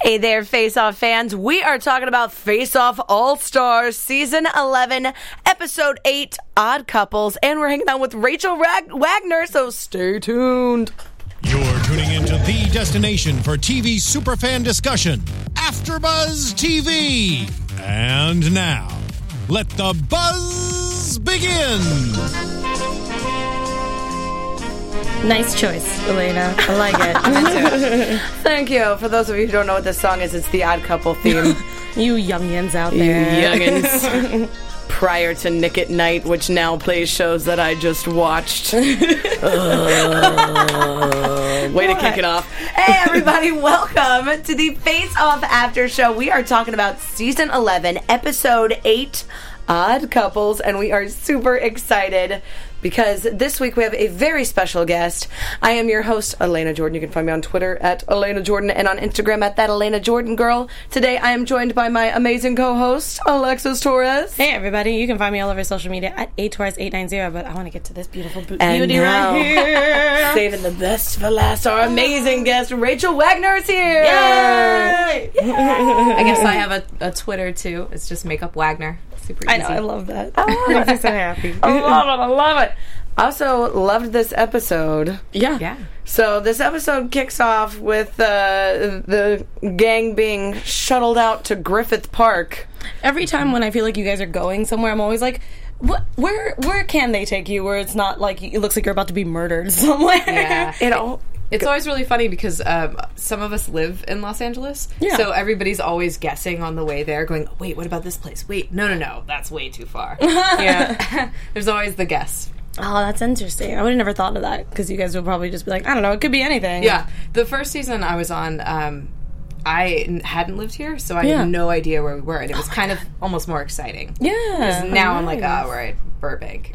Hey there, Face Off fans. We are talking about Face Off All-Stars, Season 11, Episode 8, Odd Couples, and we're hanging out with Rachel Wagner, so stay tuned. You're tuning into the destination for TV superfan discussion, AfterBuzz TV. And now, let the buzz begin. Nice choice, Elena. I like it. Thank you. For those of you who don't know what this song is, it's the Odd Couple theme. You youngins out there. You youngins. Prior to Nick at Night, which now plays shows that I just watched. Way to kick it off. Hey, everybody. Welcome to the Face Off After Show. We are talking about Season 11, Episode 8, Odd Couples, and we are super excited because this week we have a very special guest. I am your host, Elena Jordan. You can find me on Twitter at Elena Jordan and on Instagram at that Elena Jordan Girl. Today I am joined by my amazing co-host, Alexis Torres. Hey, everybody. You can find me all over social media at atorres890, but I want to get to this beautiful beauty now, right here. Saving the best for last, our amazing guest, Rachel Wagner is here. Yay! I guess I have a Twitter, too. It's just Makeup Wagner. Super easy. I know. I love that. Makes me so happy. I love it. Also, loved this episode. Yeah. So this episode kicks off with the gang being shuttled out to Griffith Park. Every time when I feel like you guys are going somewhere, I'm always like, where can they take you where it's not like it looks like you're about to be murdered somewhere? Yeah. It's always really funny because some of us live in Los Angeles, so everybody's always guessing on the way there, going, wait, what about this place? Wait, no, that's way too far. Yeah. There's always the guess. Oh, that's interesting. I would have never thought of that, because you guys would probably just be like, I don't know, it could be anything. Yeah. The first season I was on, I hadn't lived here, so I had no idea where we were, and it was kind of almost more exciting. Yeah. Because now I'm like, oh, we're at Burbank.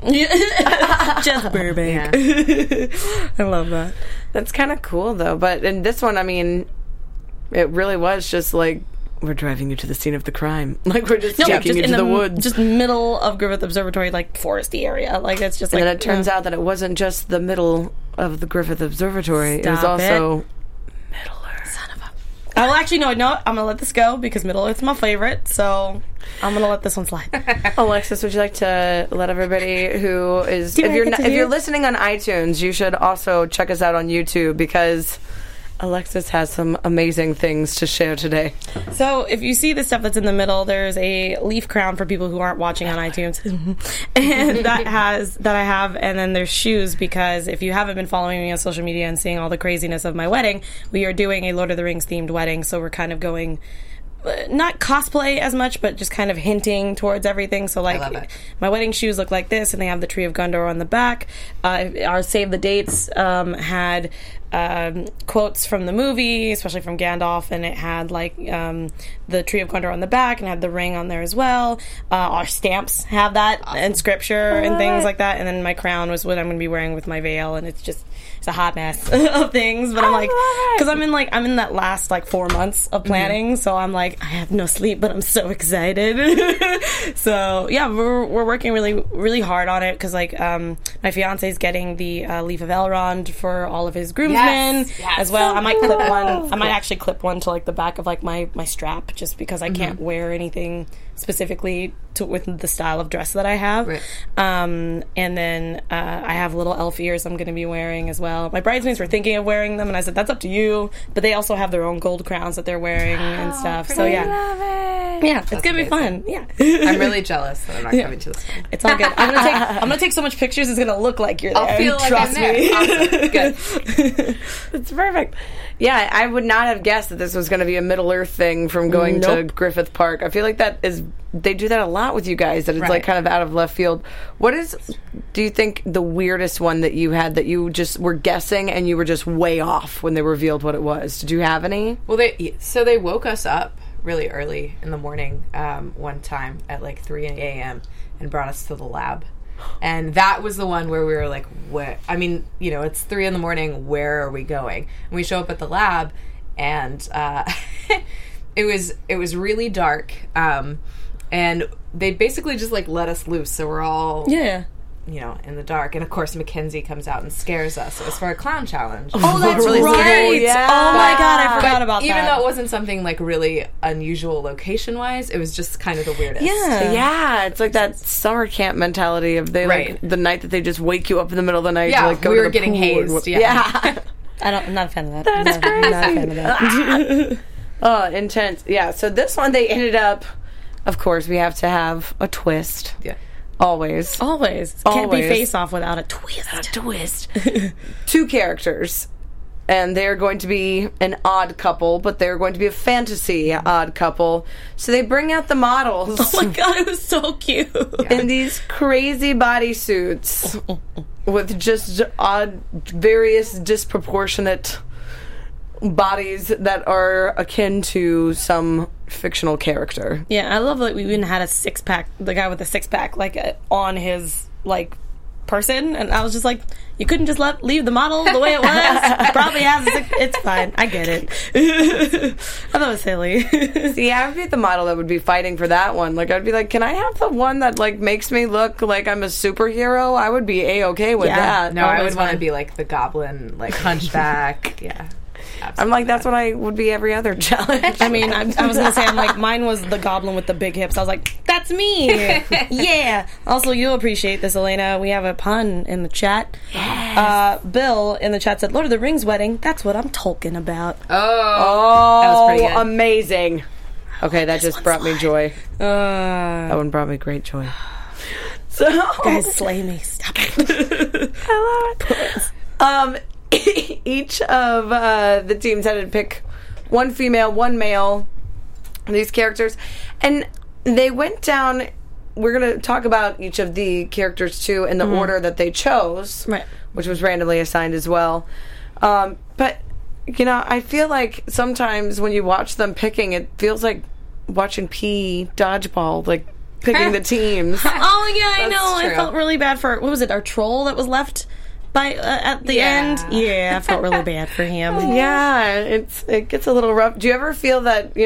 Just Burbank. Yeah. I love that. That's kind of cool, though. But in this one, I mean, it really was just like, we're driving you to the scene of the crime. Like, we're just taking you to the woods. Just middle of Griffith Observatory, like, foresty area. Like, it's just like... And then it turns out that it wasn't just the middle of the Griffith Observatory. It was also Middle Earth. Son of a... Oh, well, actually, no, I'm going to let this go, because Middle Earth's my favorite, so I'm going to let this one slide. Alexis, would you like to let everybody who is... If you're listening on iTunes, you should also check us out on YouTube, because Alexis has some amazing things to share today. So, if you see the stuff that's in the middle, there's a leaf crown for people who aren't watching on iTunes. And that I have, and then there's shoes, because if you haven't been following me on social media and seeing all the craziness of my wedding, we are doing a Lord of the Rings themed wedding, so we're kind of going... not cosplay as much, but just kind of hinting towards everything. So, like, my wedding shoes look like this, and they have the Tree of Gondor on the back. Our Save the Dates had quotes from the movie, especially from Gandalf, and it had, like, the Tree of Gondor on the back, and had the ring on there as well. Our stamps have that, and scripture and things like that. And then my crown was what I'm going to be wearing with my veil, and it's a hot mess of things. But I'm like, because I'm in that last, like, 4 months of planning, so I'm like, I have no sleep, but I'm so excited. So yeah, we're working really, really hard on it, because like my fiance's getting the Leaf of Elrond for all of his groomsmen as well. I might clip one. I might actually clip one to like the back of like my strap, just because I can't wear anything specifically with the style of dress that I have. Right. And then I have little elf ears I'm going to be wearing as well. My bridesmaids were thinking of wearing them, and I said, that's up to you. But they also have their own gold crowns that they're wearing and stuff. So yeah. Love it. Yeah, it's going to be fun. Yeah. I'm really jealous that I'm not coming to this one. It's all good. I'm gonna take so much pictures, it's gonna look like you're there. I'll feel like Trust I'm there. me. Awesome. Good. It's perfect. Yeah, I would not have guessed that this was going to be a Middle Earth thing from going to Griffith Park. I feel like they do that a lot with you guys, that it's like kind of out of left field. Do you think the weirdest one that you had that you just were guessing and you were just way off when they revealed what it was? Did you have any? Well, they woke us up really early in the morning one time at like 3 a.m. and brought us to the lab. And that was the one where we were like, what? I mean, you know, it's 3 a.m, where are we going? And we show up at the lab, and it was really dark, and they basically just like let us loose, so we're all in the dark. And of course, Mackenzie comes out and scares us. It was for a clown challenge. Oh, that's Really right. scary. Yeah. Oh my god, I forgot about that. Even though it wasn't something like really unusual location wise, it was just kind of the weirdest. Yeah, it's like that summer camp mentality of they Right. like the night that they just wake you up in the middle of the night Yeah, to like go we to were the getting pool hazed, yeah. I'm not a fan of that. I'm not a fan of that. Oh, intense. Yeah, so this one they ended up, of course, we have to have a twist. Yeah. Always. Always. Can't be Always. Face Off without a twist. Twist. 2 characters. And they're going to be an odd couple, but they're going to be a fantasy odd couple. So they bring out the models Oh my god, it was so cute. in these crazy bodysuits with just odd, various disproportionate bodies that are akin to some fictional character. Yeah, I love that we even had a 6-pack, the guy with the 6-pack, like on his like person, and I was just like, you couldn't just leave the model the way it was. Probably has it's fine. I get it. I thought it was silly. See, I would be the model that would be fighting for that one. Like, I'd be like, can I have the one that like makes me look like I'm a superhero? I would be a-okay with that. No, I Always would want to fun. be like the goblin, like hunchback. Yeah. I'm like, that's what I would be every other challenge. I mean, I was gonna say, I'm like, mine was the goblin with the big hips. I was like, that's me. Yeah. Also, you'll appreciate this, Elena. We have a pun in the chat. Bill in the chat said, Lord of the Rings wedding. That's what I'm talking about. That was pretty good. Amazing. Okay, that just brought me joy. Uh, That one brought me great joy. So, guys, slay me. Stop it. I love it. Each of the teams had to pick one female, one male, these characters. And they went down, we're going to talk about each of the characters too in the order that they chose, Right. which was randomly assigned as well. But, I feel like sometimes when you watch them picking, it feels like watching PE dodgeball, like picking the teams. Oh, yeah, I That's know. I true. felt really bad for, what was it, our troll that was left by at the end? Yeah, I felt really bad for him. Yeah, it gets a little rough. Do you ever feel that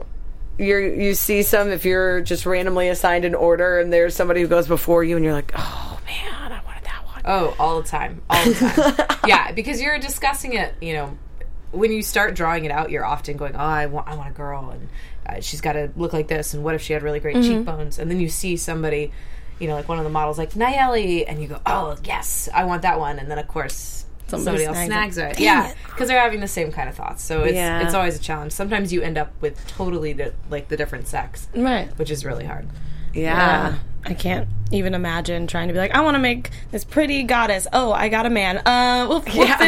you see some if you're just randomly assigned an order and there's somebody who goes before you and you're like, oh man, I wanted that one. Oh, all the time. Yeah, because you're discussing it, when you start drawing it out, you're often going, oh, I want a girl, and she's got to look like this, and what if she had really great cheekbones? And then you see somebody, like one of the models like Nayeli, and you go, oh, yes, I want that one. And then, of course, somebody else snags it. Yeah, because they're having the same kind of thoughts. So it's always a challenge. Sometimes you end up with totally the different sex, Right. which is really hard. Yeah. I can't even imagine trying to be like, I want to make this pretty goddess. Oh, I got a man. We'll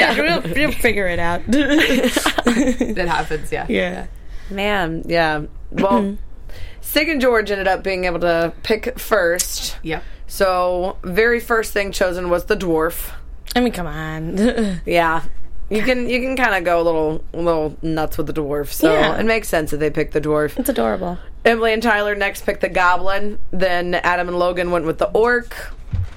figure it out. That happens, yeah. Yeah. Man, yeah. Well, Sig and George ended up being able to pick first. Yep. So, very first thing chosen was the dwarf. I mean, come on. Yeah. You can kind of go a little nuts with the dwarf, so Yeah. it makes sense that they picked the dwarf. It's adorable. Emily and Tyler next picked the goblin. Then Adam and Logan went with the orc.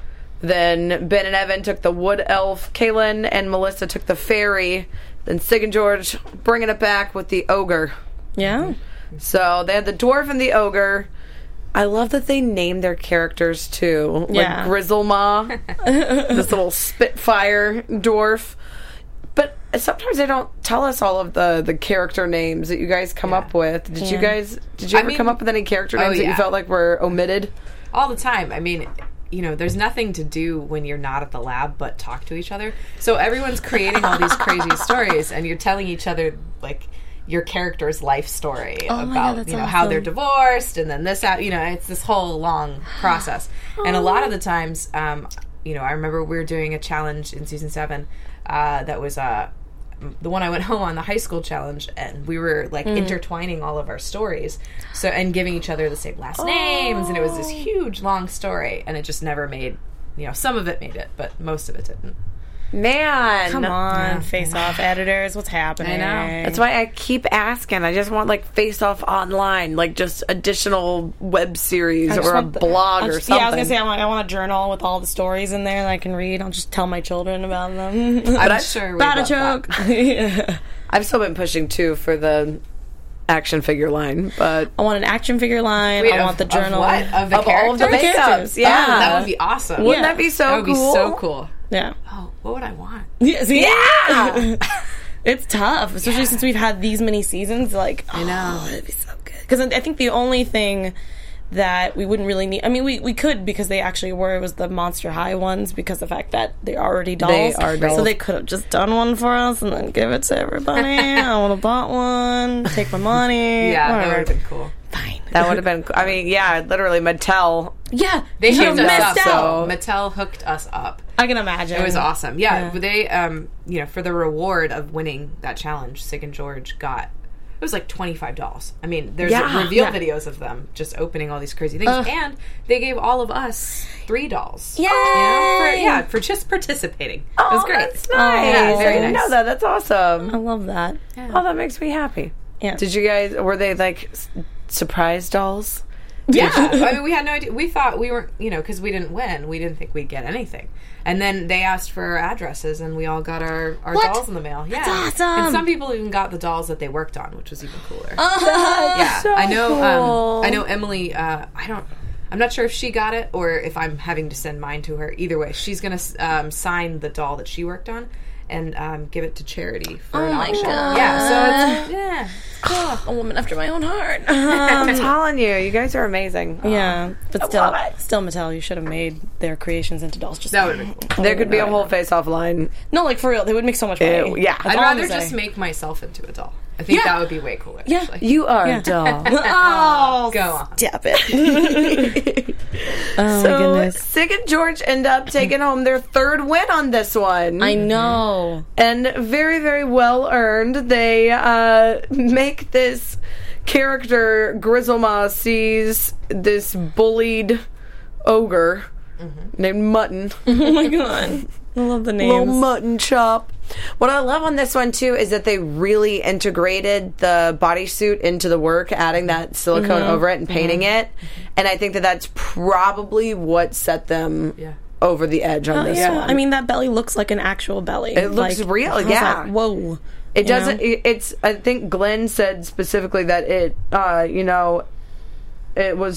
Then Ben and Evan took the wood elf. Kaylin and Melissa took the fairy. Then Sig and George bringing it back with the ogre. Yeah. So they had the dwarf and the ogre. I love that they named their characters too. Yeah. Like Grizzlemaw, this little Spitfire dwarf. But sometimes they don't tell us all of the character names that you guys come up with. Did you ever come up with any character names that you felt like were omitted? All the time. I mean, there's nothing to do when you're not at the lab but talk to each other. So everyone's creating all these crazy stories, and you're telling each other, like, your character's life story about, that's how awesome. they're divorced, and then this out, it's this whole long process. And a lot of the times, I remember we were doing a challenge in season 7 that was the one I went home on, the high school challenge, and we were like intertwining all of our stories, and giving each other the same last names, and it was this huge long story, and it just never made, some of it made it, but most of it didn't. Man. Come on, face-off editors. What's happening? I know. That's why I keep asking. I just want like Face Off Online, like just additional web series or a blog or something. Yeah, I was gonna say I want a journal with all the stories in there that I can read. I'll just tell my children about them. I'm sure we Bad a love that. joke. Yeah. I've still been pushing too for the action figure line, but I want an action figure line. Wait, I want the journal. Of what? Of the of all of the characters? makeups. characters. Yeah. Oh, that would be awesome. Wouldn't Yeah. that be so That would cool? be so cool. Yeah. Oh, what would I want? Yeah. See? Yeah. It's tough, especially since we've had these many seasons. Like, I know. oh, it'd be so good. Because I think the only thing that we wouldn't really need, I mean, we could, because they actually were, was the Monster High ones, because the fact that they're already dolls. They are dolls. So they could have just done one for us and then give it to everybody. I would have bought one, take my money. Yeah, that whatever. would have been cool. Fine. That would have been. I mean, yeah, literally Mattel. Yeah. They you hooked us up. missed out. Mattel hooked us up. I can imagine. It was awesome. Yeah, they, for the reward of winning that challenge, Sig and George got, it was like $25. I mean, there's reveal videos of them just opening all these crazy things, and they gave all of us 3 dolls. Yay! For just participating. It Oh, was great. that's nice. Yeah, very I didn't nice. know that. That's awesome. I love that. Oh, that makes me happy. Yeah. Did you guys? Were they like surprise dolls? Yeah, I mean, we had no idea. We thought we weren't, because we didn't win. We didn't think we'd get anything. And then they asked for our addresses, and we all got our dolls in the mail. Yeah, That's awesome. And some people even got the dolls that they worked on, which was even cooler. Yeah, Yeah, I know. cool. I know Emily. I'm not sure if she got it or if I'm having to send mine to her. Either way, she's gonna sign the doll that she worked on and give it to charity for an auction. God. Yeah, so A woman after my own heart. I'm telling you, you guys are amazing. Yeah, but love it. still, Mattel, you should have made their creations into dolls. Just that would have been cool. There could be a whole face-off line. no, like for real, they would make so much money. Yeah. That's I'd all I'm rather gonna just say. make myself into a doll. I think that would be way cooler. Yeah. Actually. You are a doll. Oh, Go on. stop it! Oh my goodness, Sig and George end up taking home their 3rd win on this one. I know. And very, very well earned. They make this character, Grizzlema sees this bullied ogre named Mutton. Oh my god, I love the names. Little mutton chop. What I love on this one too is that they really integrated the bodysuit into the work, adding that silicone over it and painting it. And I think that that's probably what set them over the edge on this one. I mean, that belly looks like an actual belly. It looks real, I was yeah. like, whoa. It doesn't. know? It's. I think Glenn said specifically that it. It was.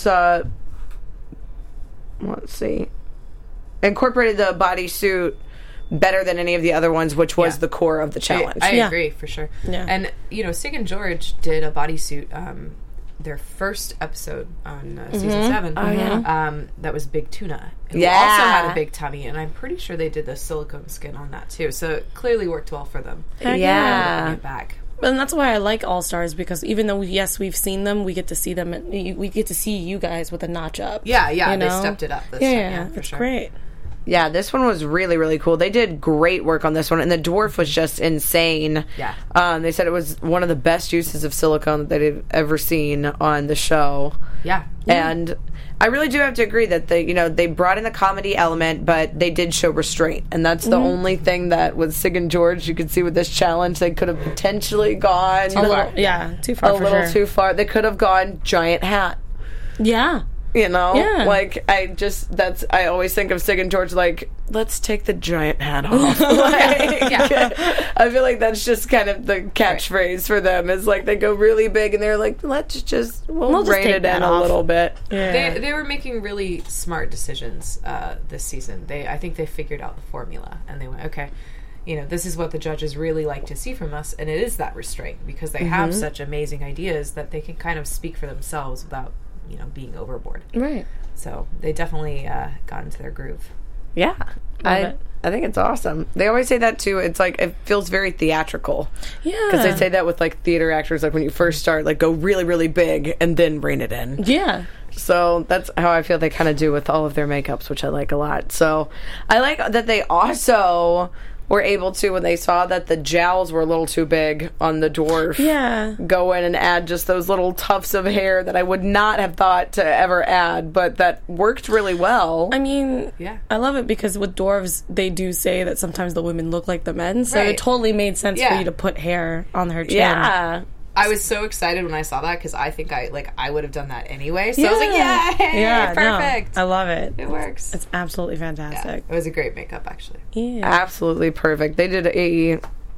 Let's see. Incorporated the bodysuit better than any of the other ones, which was the core of the challenge. I Yeah. agree for sure. Yeah. And Sig and George did a bodysuit. Their first episode on season 7. Oh yeah. That was Big Tuna. Who Yeah. also had a big tummy, and I'm pretty sure they did the silicone skin on that too. So it clearly worked well for them. Yeah. Bring it back. And that's why I like All Stars, because even though we've seen them, we get to see them. We get to see you guys with a notch up. Yeah, you they know? stepped it up this time. Yeah, for it's sure. great. Yeah, this one was really, really cool. They did great work on this one, and the dwarf was just insane. Yeah. They said it was one of the best uses of silicone that they've ever seen on the show. Yeah. And I really do have to agree that they brought in the comedy element, but they did show restraint, and that's the only thing that with Sig and George you could see with this challenge they could have potentially gone Too far. a for little sure. too far. They could have gone giant hat. Yeah. Yeah. Like, I always think of Sig and George like, let's take the giant hat off. I feel like that's just kind of the catchphrase for them is like they go really big and they're like, we'll just rein take it that in off. a little bit. Yeah. They were making really smart decisions this season. I think they figured out the formula, and they went, okay, this is what the judges really like to see from us, and it is that restraint, because they have such amazing ideas that they can kind of speak for themselves without, being overboard. Right. So they definitely got into their groove. Yeah. I it. think it's awesome. They always say that too. It's like, it feels very theatrical. Yeah. Because they say that with like theater actors, like when you first start, like go really, really big and then rein it in. Yeah. So that's how I feel they kind of do with all of their makeups, which I like a lot. So I like that they also were able to, when they saw that the jowls were a little too big on the dwarf, go in and add just those little tufts of hair that I would not have thought to ever add, but that worked really well. I mean, I love it because with dwarves, they do say that sometimes the women look like the men, so it totally made sense for you to put hair on her chin. Yeah. I was so excited when I saw that because I think I would have done that anyway. So I was like, yay! Perfect. No, I love it. It works. It's absolutely fantastic. It was a great makeup, actually. Yeah. Absolutely perfect. They did a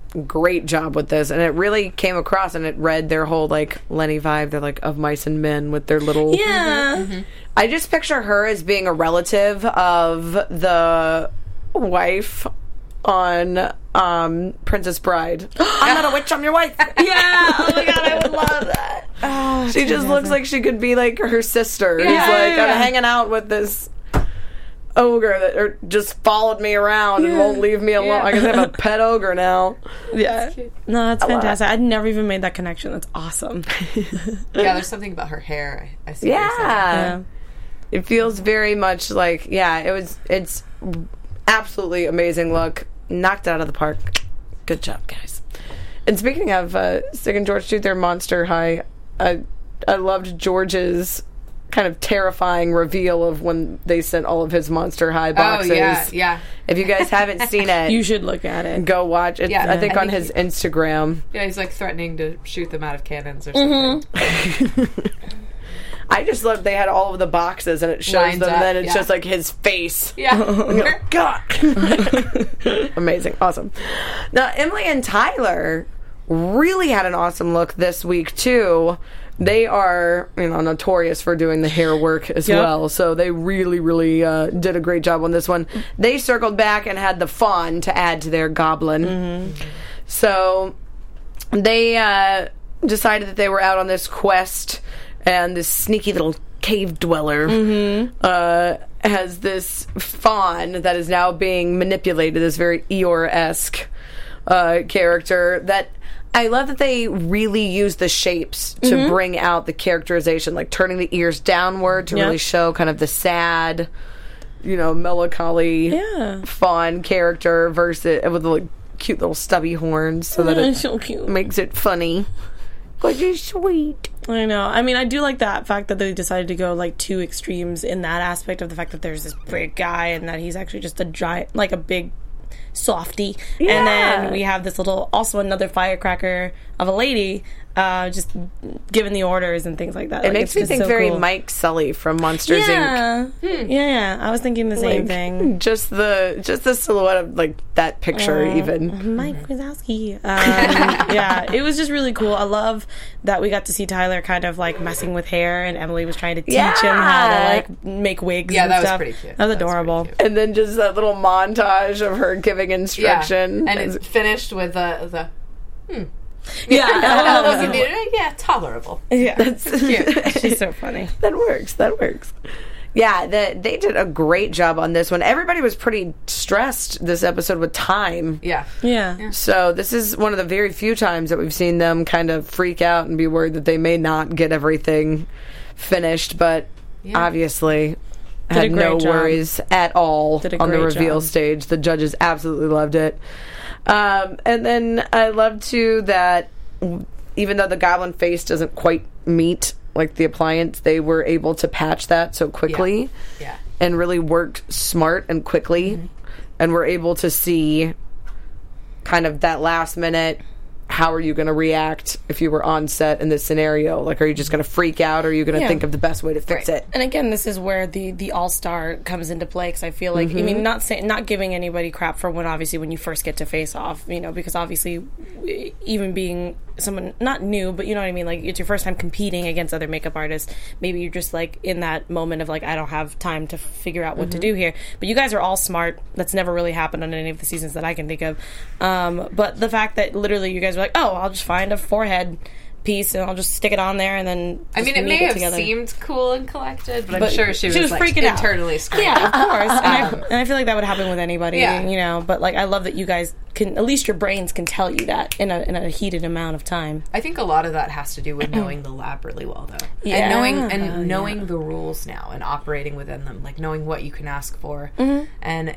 great job with this, and it really came across, and it read their whole like Lenny vibe. They're like of mice and men with their little I just picture her as being a relative of the wife on Princess Bride. I'm not a witch, I'm your wife. Yeah. Oh my god, I would love that. Oh, She just looks like she could be like her sister. He's like, I'm hanging out with this ogre that just followed me around and won't leave me alone. I guess I have a pet ogre now. Yeah. No, that's fantastic. I'd never even made that connection. That's awesome. Yeah, there's something about her hair. I see. What you're saying. Yeah. It feels very much like, it's absolutely amazing look. Knocked it out of the park. Good job, guys. And speaking of Sig and George do their Monster High, I loved George's kind of terrifying reveal of when they sent all of his Monster High boxes. Oh, yeah. If you guys haven't seen it, You should look at it. go watch it. Yeah, I think I on think his Instagram. Yeah, he's like threatening to shoot them out of cannons or something. I just love they had all of the boxes and it shows Lines them, up, and then it's yeah. just like his face. Yeah. And you're like, God. Amazing. Awesome. Now, Emily and Tyler really had an awesome look this week, too. They are, notorious for doing the hair work as well. So they really, really did a great job on this one. They circled back and had the fawn to add to their goblin. Mm-hmm. So they decided that they were out on this quest, and this sneaky little cave dweller has this fawn that is now being manipulated, this very Eeyore-esque character that I love that they really use the shapes to bring out the characterization, like turning the ears downward to really show kind of the sad, melancholy fawn character versus with the cute little stubby horns so that it so cute. makes it funny. Because it's sweet. I know. I mean, I do like that fact that they decided to go like two extremes in that aspect of the fact that there's this big guy and that he's actually just a giant, like a big softy. Yeah. And then we have this also another firecracker of a lady just giving the orders and things like that. It makes me think very Mike Sully from Monsters Inc. Yeah, I was thinking the same thing. Just the silhouette of like that picture even. Mike Wazowski. Yeah, it was just really cool. I love that we got to see Tyler kind of like messing with hair, and Emily was trying to teach him how to like make wigs. Yeah, and that was stuff. pretty cute. That was adorable. And then just that little montage of her giving instruction. Yeah. And it's finished with the Yeah, yeah, tolerable. yeah. That's Cute. She's so funny. That works. Yeah, they did a great job on this one. Everybody was pretty stressed this episode with time. Yeah. Yeah. So this is one of the very few times that we've seen them kind of freak out and be worried that they may not get everything finished, but obviously had no great job. worries at all on the great reveal job. stage. The judges absolutely loved it. And then I love too that even though the goblin face doesn't quite meet like the appliance, they were able to patch that so quickly and really worked smart and quickly, and were able to see kind of that last minute, how are you going to react if you were on set in this scenario? Like, are you just going to freak out, or are you going to think of the best way to fix it? And again, this is where the all-star comes into play, because I feel like, I mean, not giving anybody crap for when you first get to Face Off, because obviously, even being someone not new, but you know what I mean, like it's your first time competing against other makeup artists, maybe you're just like in that moment of like, I don't have time to figure out what to do here. But you guys are all smart. That's never really happened on any of the seasons that I can think of. But the fact that literally you guys were like, oh, I'll just find a forehead piece and I'll just stick it on there, and then I mean, it may have seemed cool and collected, but I'm sure she was like freaking internally out. screaming. Yeah, of course. And I feel like that would happen with anybody. Yeah. But like, I love that you guys can, at least your brains can tell you that in a heated amount of time. I think a lot of that has to do with knowing the lab really well, though, Yeah. and knowing the rules now and operating within them, like knowing what you can ask for, and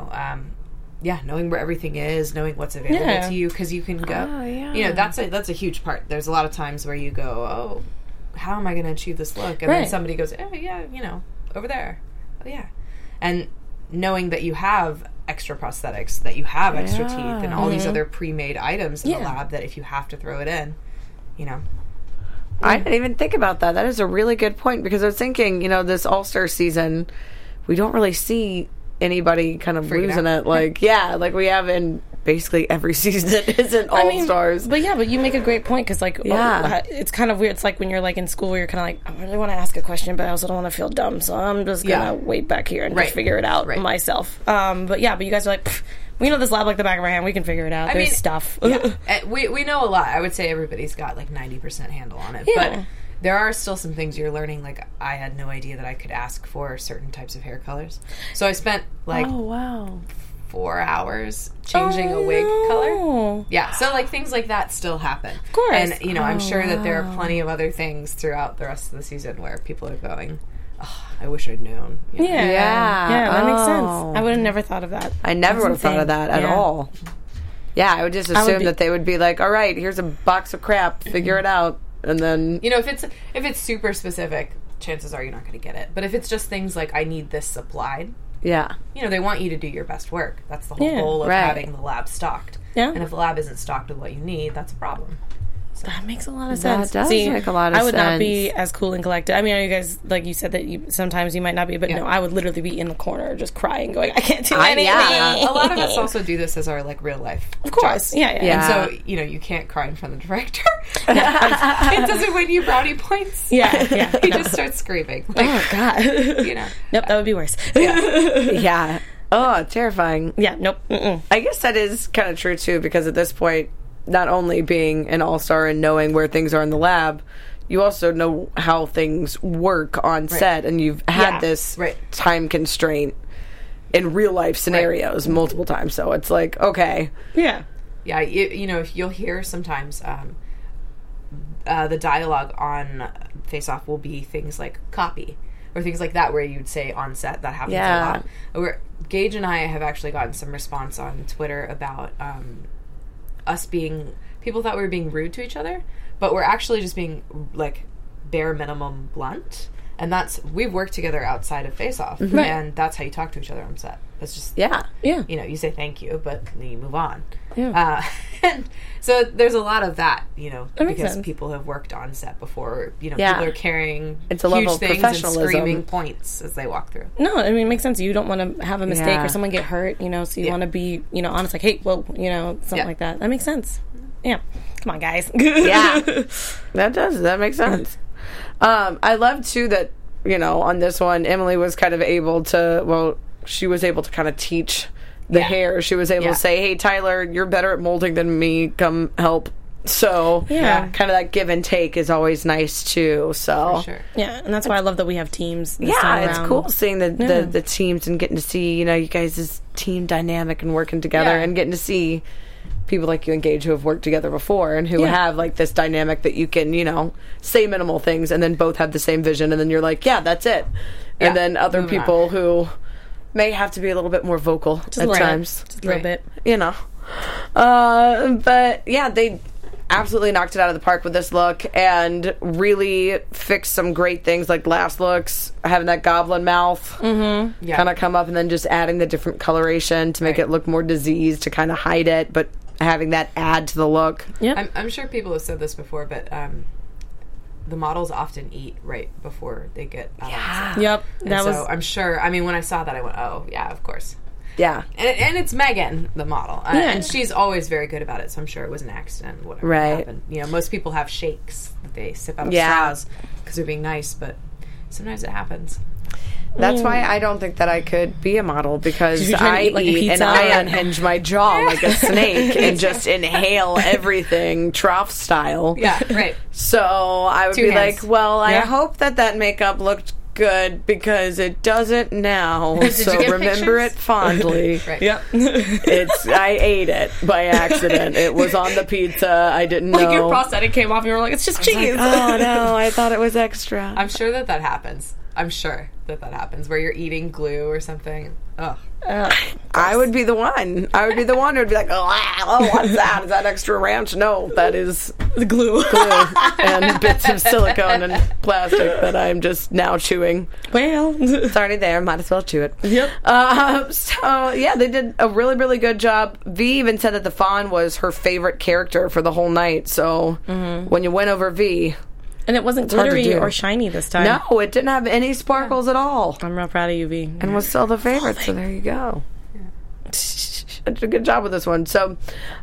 knowing where everything is, knowing what's available to you, because you can go. That's a huge part. There's a lot of times where you go, oh, how am I going to achieve this look? And then somebody goes, oh yeah, over there. Oh yeah, and knowing that you have extra prosthetics, that you have extra teeth, and all these other pre-made items in the lab that if you have to throw it in, I didn't even think about that. That is a really good point, because I was thinking, this All-Star season, we don't really see anybody kind of losing it. Like, like we have in basically every season that isn't All Stars. But you make a great point because, like, it's kind of weird. It's like when you're like in school where you're kind of like, I really want to ask a question, but I also don't want to feel dumb, so I'm just gonna wait back here and just figure it out myself. But you guys are like, we know this lab like the back of our hand. We can figure it out. There's stuff. We know a lot. I would say everybody's got like 90% handle on it, but there are still some things you're learning. Like, I had no idea that I could ask for certain types of hair colors, so I spent like 4 hours changing a wig color. Yeah, so like things like that still happen. Of course. And I'm sure that there are plenty of other things throughout the rest of the season where people are going, oh, I wish I'd known. Yeah, that makes sense. I would have never thought of that. I never would have thought of that at all. Yeah, I would just assume that they would be like, all right, here's a box of crap, figure it out. And then, if it's super specific, chances are you're not going to get it. But if it's just things like, I need this supplied, they want you to do your best work. That's the whole goal of having the lab stocked. Yeah. And if the lab isn't stocked with what you need, that's a problem. So that makes a lot of sense. That does make a lot of sense. I would not be as cool and collected. I mean, you guys, like you said, that sometimes you might not be, but no, I would literally be in the corner just crying, going, I can't do anything. A lot of us also do this as our like real life. Of course, jobs. Yeah. And so you can't cry in front of the director. It doesn't win you brownie points. Yeah. He just starts screaming. Like, oh God. Nope, that would be worse. Yeah. Oh, terrifying. Yeah. Nope. Mm-mm. I guess that is kind of true too, because at this point, not only being an all-star and knowing where things are in the lab, you also know how things work on set, and you've had this time constraint in real-life scenarios multiple times, so it's like, okay. Yeah, if you'll hear sometimes the dialogue on Face Off will be things like copy, or things like that, where you'd say on set. That happens a lot. Where Gage and I have actually gotten some response on Twitter about people thought we were being rude to each other, but we're actually just being like bare minimum blunt, and we've worked together outside of Face Off, and that's how you talk to each other on set. It's just you say thank you, but then you move on. And so there's a lot of that, because people have worked on set before. People are carrying huge things and screaming points as they walk through. No, I mean, it makes sense. You don't want to have a mistake or someone get hurt, so you want to be, honest, like, hey, whoa, something like that. That makes sense. Yeah. Come on, guys. That makes sense. I love, too, that, on this one, Emily was kind of able to, she was able to kind of teach the hair. She was able to say, hey, Tyler, you're better at molding than me. Come help. So, kind of that give and take is always nice, too. So, for sure. Yeah, and that's why I love that we have teams. This it's cool seeing the teams and getting to see, you guys' team dynamic and working together and getting to see people like you and Gage who have worked together before and who have like this dynamic that you can, say minimal things and then both have the same vision, and then you're like, that's it. And then other people who may have to be a little bit more vocal at times. Just a little bit. But yeah, they absolutely knocked it out of the park with this look and really fixed some great things like last looks, having that goblin mouth kind of come up and then just adding the different coloration to make it look more diseased to kind of hide it, but having that add to the look. Yeah, I'm sure people have said this before, but the models often eat right before they get out on set. Yep. So I'm sure, when I saw that, I went, oh, yeah, of course. Yeah. And it's Megan, the model. And she's always very good about it, so I'm sure it was an accident, whatever happened. Most people have shakes that they sip out of straws because they're being nice, but sometimes it happens. That's why I don't think that I could be a model, because I eat and I unhinge my jaw like a snake and just inhale everything trough style. Yeah, right. So I would be like, I hope that makeup looked good, because it doesn't now. So remember it fondly. Right. Yep. I ate it by accident. It was on the pizza. I didn't know. Like your prosthetic came off and you were like, it's just cheese. Oh no, I thought it was extra. I'm sure that happens. I'm sure that happens, where you're eating glue or something. Ugh. I would be the one. I would be the one who would be like, oh, what's that? Is that extra ranch? No, that is the glue. And bits of silicone and plastic that I'm just now chewing. Well, it's already there. Might as well chew it. Yep. They did a really, really good job. V even said that the Fawn was her favorite character for the whole night. So when you went over V... And it wasn't glittery or shiny this time. No, it didn't have any sparkles at all. I'm real proud of you, V. And was still the favorite, so there you go. did a good job with this one. So,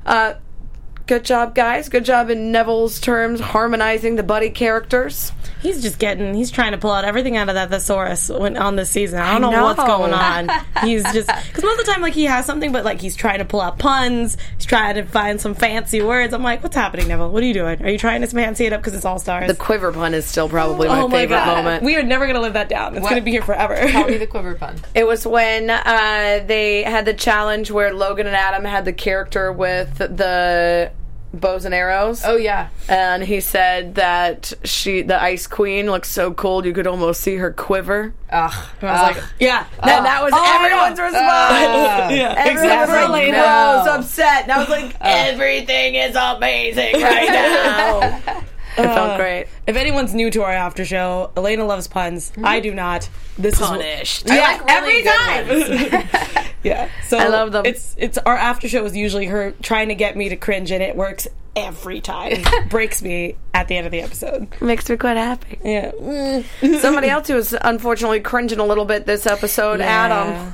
good job, guys. Good job in Neville's terms, harmonizing the buddy characters. He's trying to pull out everything out of that thesaurus on this season. I don't know what's going on. He's just, because most of the time, like, he has something, but, like, he's trying to pull out puns. He's trying to find some fancy words. I'm like, what's happening, Neville? What are you doing? Are you trying to fancy it up because it's All Stars? The quiver pun is still probably my favorite moment. We are never going to live that down. It's going to be here forever. Tell me the quiver pun. It was when they had the challenge where Logan and Adam had the character with the bows and arrows. Oh, yeah. And he said that the Ice Queen looks so cold you could almost see her quiver. Ugh. I was like, yeah. That was everyone's response. Yeah, Everyone was exactly. like, no, so upset. And I was like, everything is amazing right now. It felt great. If anyone's new to our after show, Elena loves puns. I do not. This Punished. is I like really every good time. Yeah, so I love them. It's our after show is usually her trying to get me to cringe, and it works every time. Breaks me at the end of the episode. Makes me quite happy. Yeah. Somebody else who was unfortunately cringing a little bit this episode, Yeah.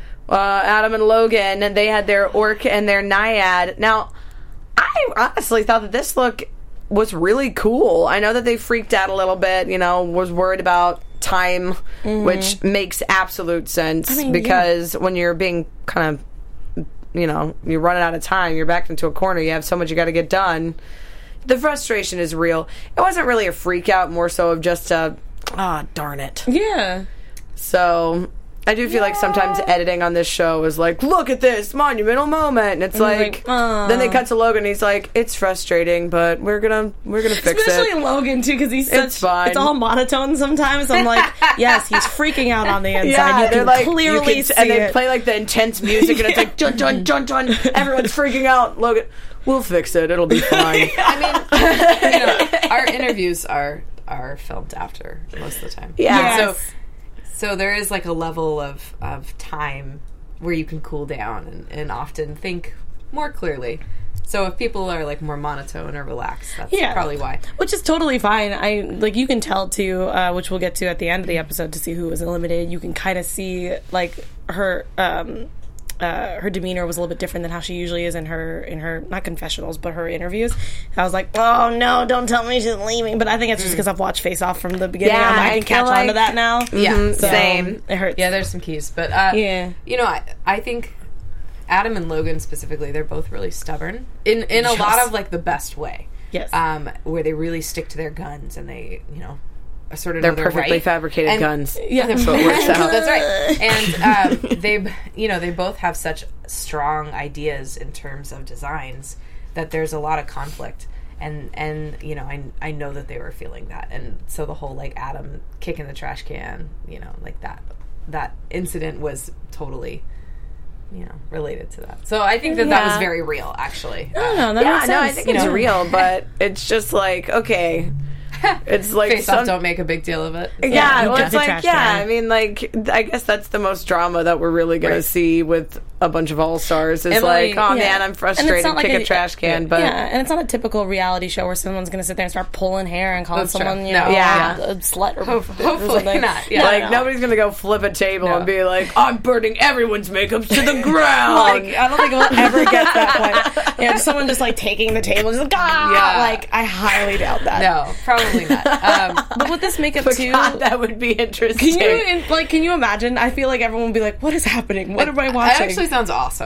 Adam and Logan, and they had their orc and their naiad. Now, I honestly thought that this look was really cool. I know that they freaked out a little bit, was worried about time, which makes absolute sense because when you're being kind of, you're running out of time, you're backed into a corner, you have so much you got to get done. The frustration is real. It wasn't really a freak out, more so of just darn it. Yeah. So I do feel like sometimes editing on this show is like, look at this monumental moment, and it's like then they cut to Logan and he's like, it's frustrating, but we're gonna fix it. Especially Logan too, because it's fine. It's all monotone sometimes. I'm like, yes, he's freaking out on the inside. Yeah, you can like, clearly see and they it. play like the intense music, and it's like dun dun dun dun. Everyone's freaking out. Logan, we'll fix it. It'll be fine. I mean, our interviews are filmed after most of the time. Yeah. Yes. So there is like a level of time where you can cool down and often think more clearly. So if people are like more monotone or relaxed, that's probably why. Which is totally fine. You can tell too, which we'll get to at the end of the episode to see who was eliminated. You can kind of see like her demeanor was a little bit different than how she usually is in her not confessionals but her interviews. I was like, oh no, don't tell me she's leaving. But I think it's just because I've watched Face Off from the beginning. Yeah, I can catch on to that now. Yeah, So, same. It hurts. Yeah, there's some keys, but I think Adam and Logan specifically, they're both really stubborn in a lot of like the best way. Yes. Where they really stick to their guns and they sort of They're know they're perfectly right. fabricated guns. Yeah. That's what works out. That's right. And they both have such strong ideas in terms of designs that there's a lot of conflict. And I know that they were feeling that. And so the whole like Adam kicking the trash can, like that incident was totally related to that. So I think that was very real, actually. No, that makes sense. I think it's real, but it's just like, okay. It's like Face Off don't make a big deal of it. Yeah, well, the it's like, trash can. I mean, like, I guess that's the most drama that we're really going to see with a bunch of All-Stars is Emily, like, oh man, I'm frustrated, kick a trash can, but... Yeah, and it's not a typical reality show where someone's going to sit there and start pulling hair and calling That's someone, true. a slut or Hopefully not. Yeah. Like, nobody's going to go flip a table and be like, I'm burning everyone's makeup to the ground. Like, I don't think we'll ever get to that point. Yeah, someone just like taking the table and just like, like, I highly doubt that. No, probably not. But with this makeup But too, God, that would be interesting. can you imagine? I feel like everyone would be like, "What is happening? What am I watching?" That actually sounds awesome.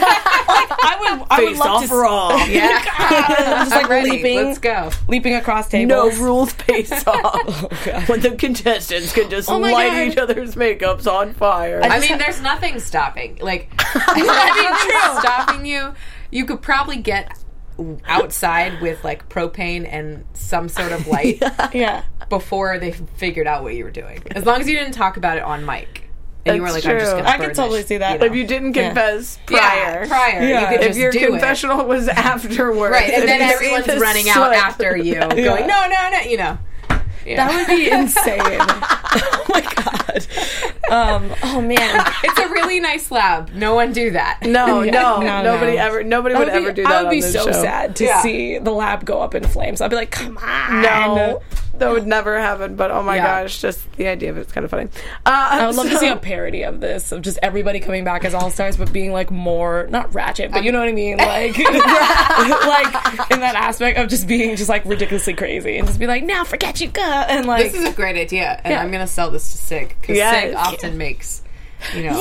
I would Face love Off to. raw. Yeah. Just like I'm ready. leaping, Let's go. leaping across No tables. rules face off. When the contestants can just Oh my light God. each other's makeups on fire. I mean, there's nothing stopping. Like, stopping you. You could probably get outside with like propane and some sort of light Yeah. before they figured out what you were doing. As long as you didn't talk about it on mic. And you were That's like, I'm just true. going to I could totally see that. If you didn't confess prior. Yeah, prior. Yeah. You could If just your do confessional was afterwards. Right, and then you see everyone's the running out sweat. after you, going, no, Yeah. That would be insane. Oh my god. Oh man. It's a really nice lab. No one do that. No, No, nobody no. nobody would ever do that. I would be on this so show. sad to see the lab go up in flames. I'd be like, come on. No. that would never happen. But oh my Yeah. gosh, just the idea of it's kind of funny. I would love to see a parody of this, of just everybody coming back as all-stars, but being like more, not ratchet, but you know what I mean? Like, like in that aspect of just being just like ridiculously crazy and just be like, now forget you go. And like, This is a great idea, and I'm going to sell this to Sig, because Yes. Sig often makes, videos.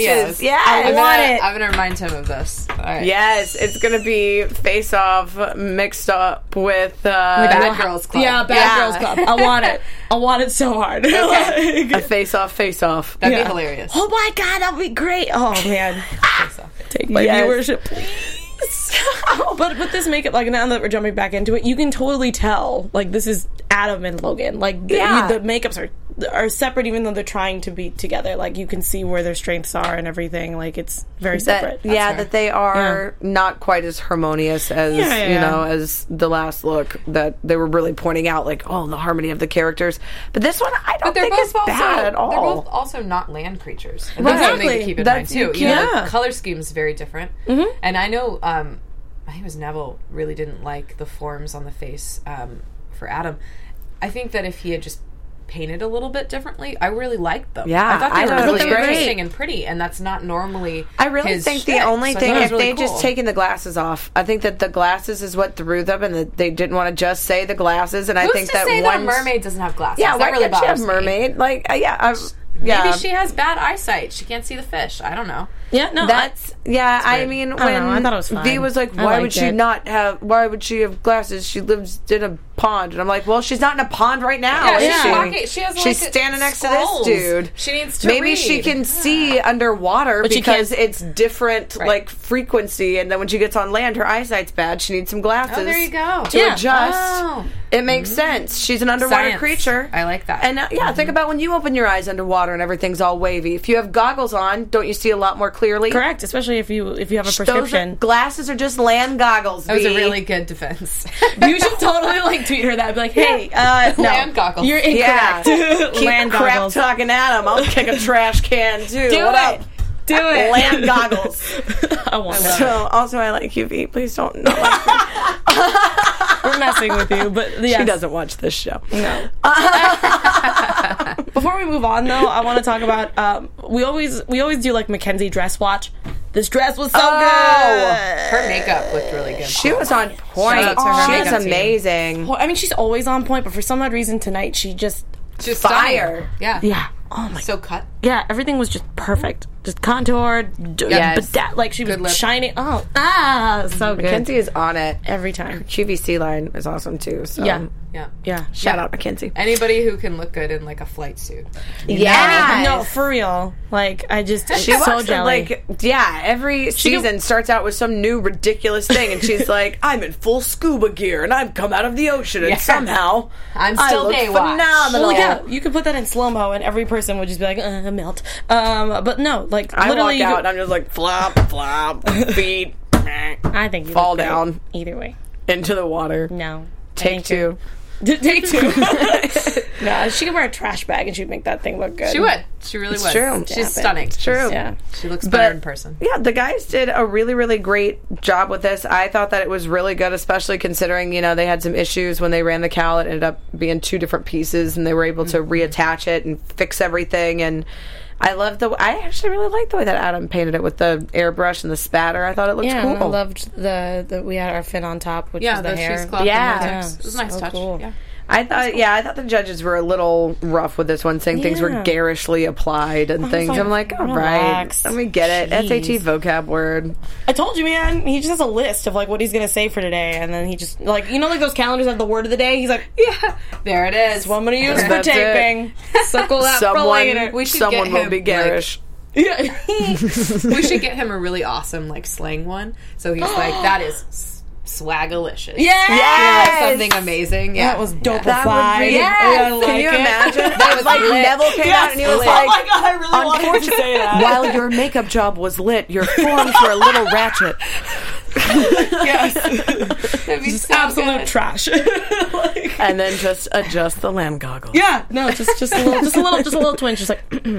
I want it. I'm going to remind him of this. All right. Yes, it's gonna be Face Off mixed up with Bad Girls Club. yeah, Bad Girls Club. I want it. I want it so hard. Okay. a Face Off. That'd be hilarious. Oh my god, that'd be great. Oh man. Take my Yes. viewership, please. But with this makeup, like now that we're jumping back into it, you can totally tell like this is Adam and Logan. Like the makeups are separate, even though they're trying to be together. Like you can see where their strengths are and everything. Like it's very separate. That they are not quite as harmonious as you know as the last look. That they were really pointing out, like, oh, the harmony of the characters. But this one, I don't think is bad at all. They're both also not land creatures. And Right. that's something to keep in mind too. You know, Yeah. the color scheme is very different. Mm-hmm. And I know, I think it was Neville really didn't like the forms on the face for Adam. I think that if he had just painted a little bit differently, I really liked them. Yeah, I thought I they were thought it was really great. interesting and pretty, and that's not normally. I really his think shtick, the only so I thing, thought it was if really they just cool. taken the glasses off, I think that the glasses is what threw them, and that they didn't want to just say the glasses. And I Who's think to that say that a one mermaid doesn't have glasses? yeah, that why really can't she have bothers me. mermaid? Like, yeah. Maybe she has bad eyesight. She can't see the fish. I don't know. Yeah, no, That's I mean, I don't when know, I thought it was V fine. was like, I why would liked she it. not have? Why would she have glasses? She lives in a pond, and I'm like, well, she's not in a pond right now. Yeah, is she's she? walking. She has She's like standing next scrolls. to this dude. She needs to Maybe read. she can see underwater But she because can't- it's different, Right. like frequency, and then when she gets on land, her eyesight's bad. She needs some glasses. Oh, there you go. To Yeah. adjust. Oh. It makes sense. She's an underwater Science. creature. I like that. And think about when you open your eyes underwater and everything's all wavy. If you have goggles on, don't you see a lot more clearly? correct, especially if you have a Those prescription. glasses are just land goggles. That was a V. really good defense. You should totally like tweet her that. Be like, hey, no, Land goggles. You're Yeah. incorrect. Keep Land crap goggles. talking at him. I'll kick a trash can too. Do what it. up? Do it. Land goggles. I want that. So also, I like you, V. Please don't. Not like We're messing with you, but yes. She doesn't watch this show. No. Before we move on, though, I want to talk about. We always do like Mackenzie dress watch. This dress was so good. Her makeup looked really good. She was on point. Shout out to her She makeup was team. amazing. Well, I mean, she's always on point, but for some odd reason tonight, she just Just Fire. Yeah. yeah. Oh my. So cut. Yeah, everything was just perfect. Just contoured. Yes. Like she Good was lip. shining. Oh, so good. Mackenzie is on it. Every time. QVC line is awesome too. So Yeah. Yeah. Yeah. shout out Mackenzie. Anybody who can look good in like a flight suit. Yeah. No, for real. Like I just She so watched it, jelly. like, yeah, every season starts out with some new ridiculous thing, and she's like, I'm in full scuba gear, and I've come out of the ocean, and somehow I'm I still look Baywatch. phenomenal. Well, yeah, you could put that in slow mo, and every person would just be like, melt. But no, like I literally, walk you out, could- and I'm just like, flop, flop, feet, I think you fall look great. down. Either way, into the water. no. I Take think two. Take two. No, she could wear a trash bag and she'd make that thing look good. She would. She really would. true. She's Yeah, stunning. true. Yeah. She looks But- better in person. Yeah, the guys did a really, really great job with this. I thought that it was really good, especially considering, they had some issues when they ran the cowl. It ended up being two different pieces, and they were able to reattach it and fix everything. And I actually really liked the way that Adam painted it with the airbrush and the spatter. I thought it looked Yeah, cool. and I loved the we had our fin on top, which Yeah, was the the hair. cheesecloth. Yeah. and latex. It was a nice So touch. cool. Yeah. I thought the judges were a little rough with this one, saying things were Yeah. garishly applied and things. like, I'm like, all right, relax. let me get it. Jeez. SAT vocab word. I told you, man. He just has a list of like what he's gonna say for today, and then he just like like those calendars have the word of the day. He's like, Yeah. There it is. "That's what I'm gonna use for That's it. taping." Circle that for later. We should someone get will him, be garish. Yeah. We should get him a really awesome like slang one. So he's like, that is swagalicious. Yes! Yeah, something amazing. Yeah. That was dope. That would be. Yes! Can you imagine? That was like lit. Neville came out and he was oh like, my god, I really wanted to say that. while your makeup job was lit, your forms were a little ratchet. Yes. That'd be Just so absolute good. trash. Like, And then just adjust the lamb goggles. yeah, no, just a little twinge. Just like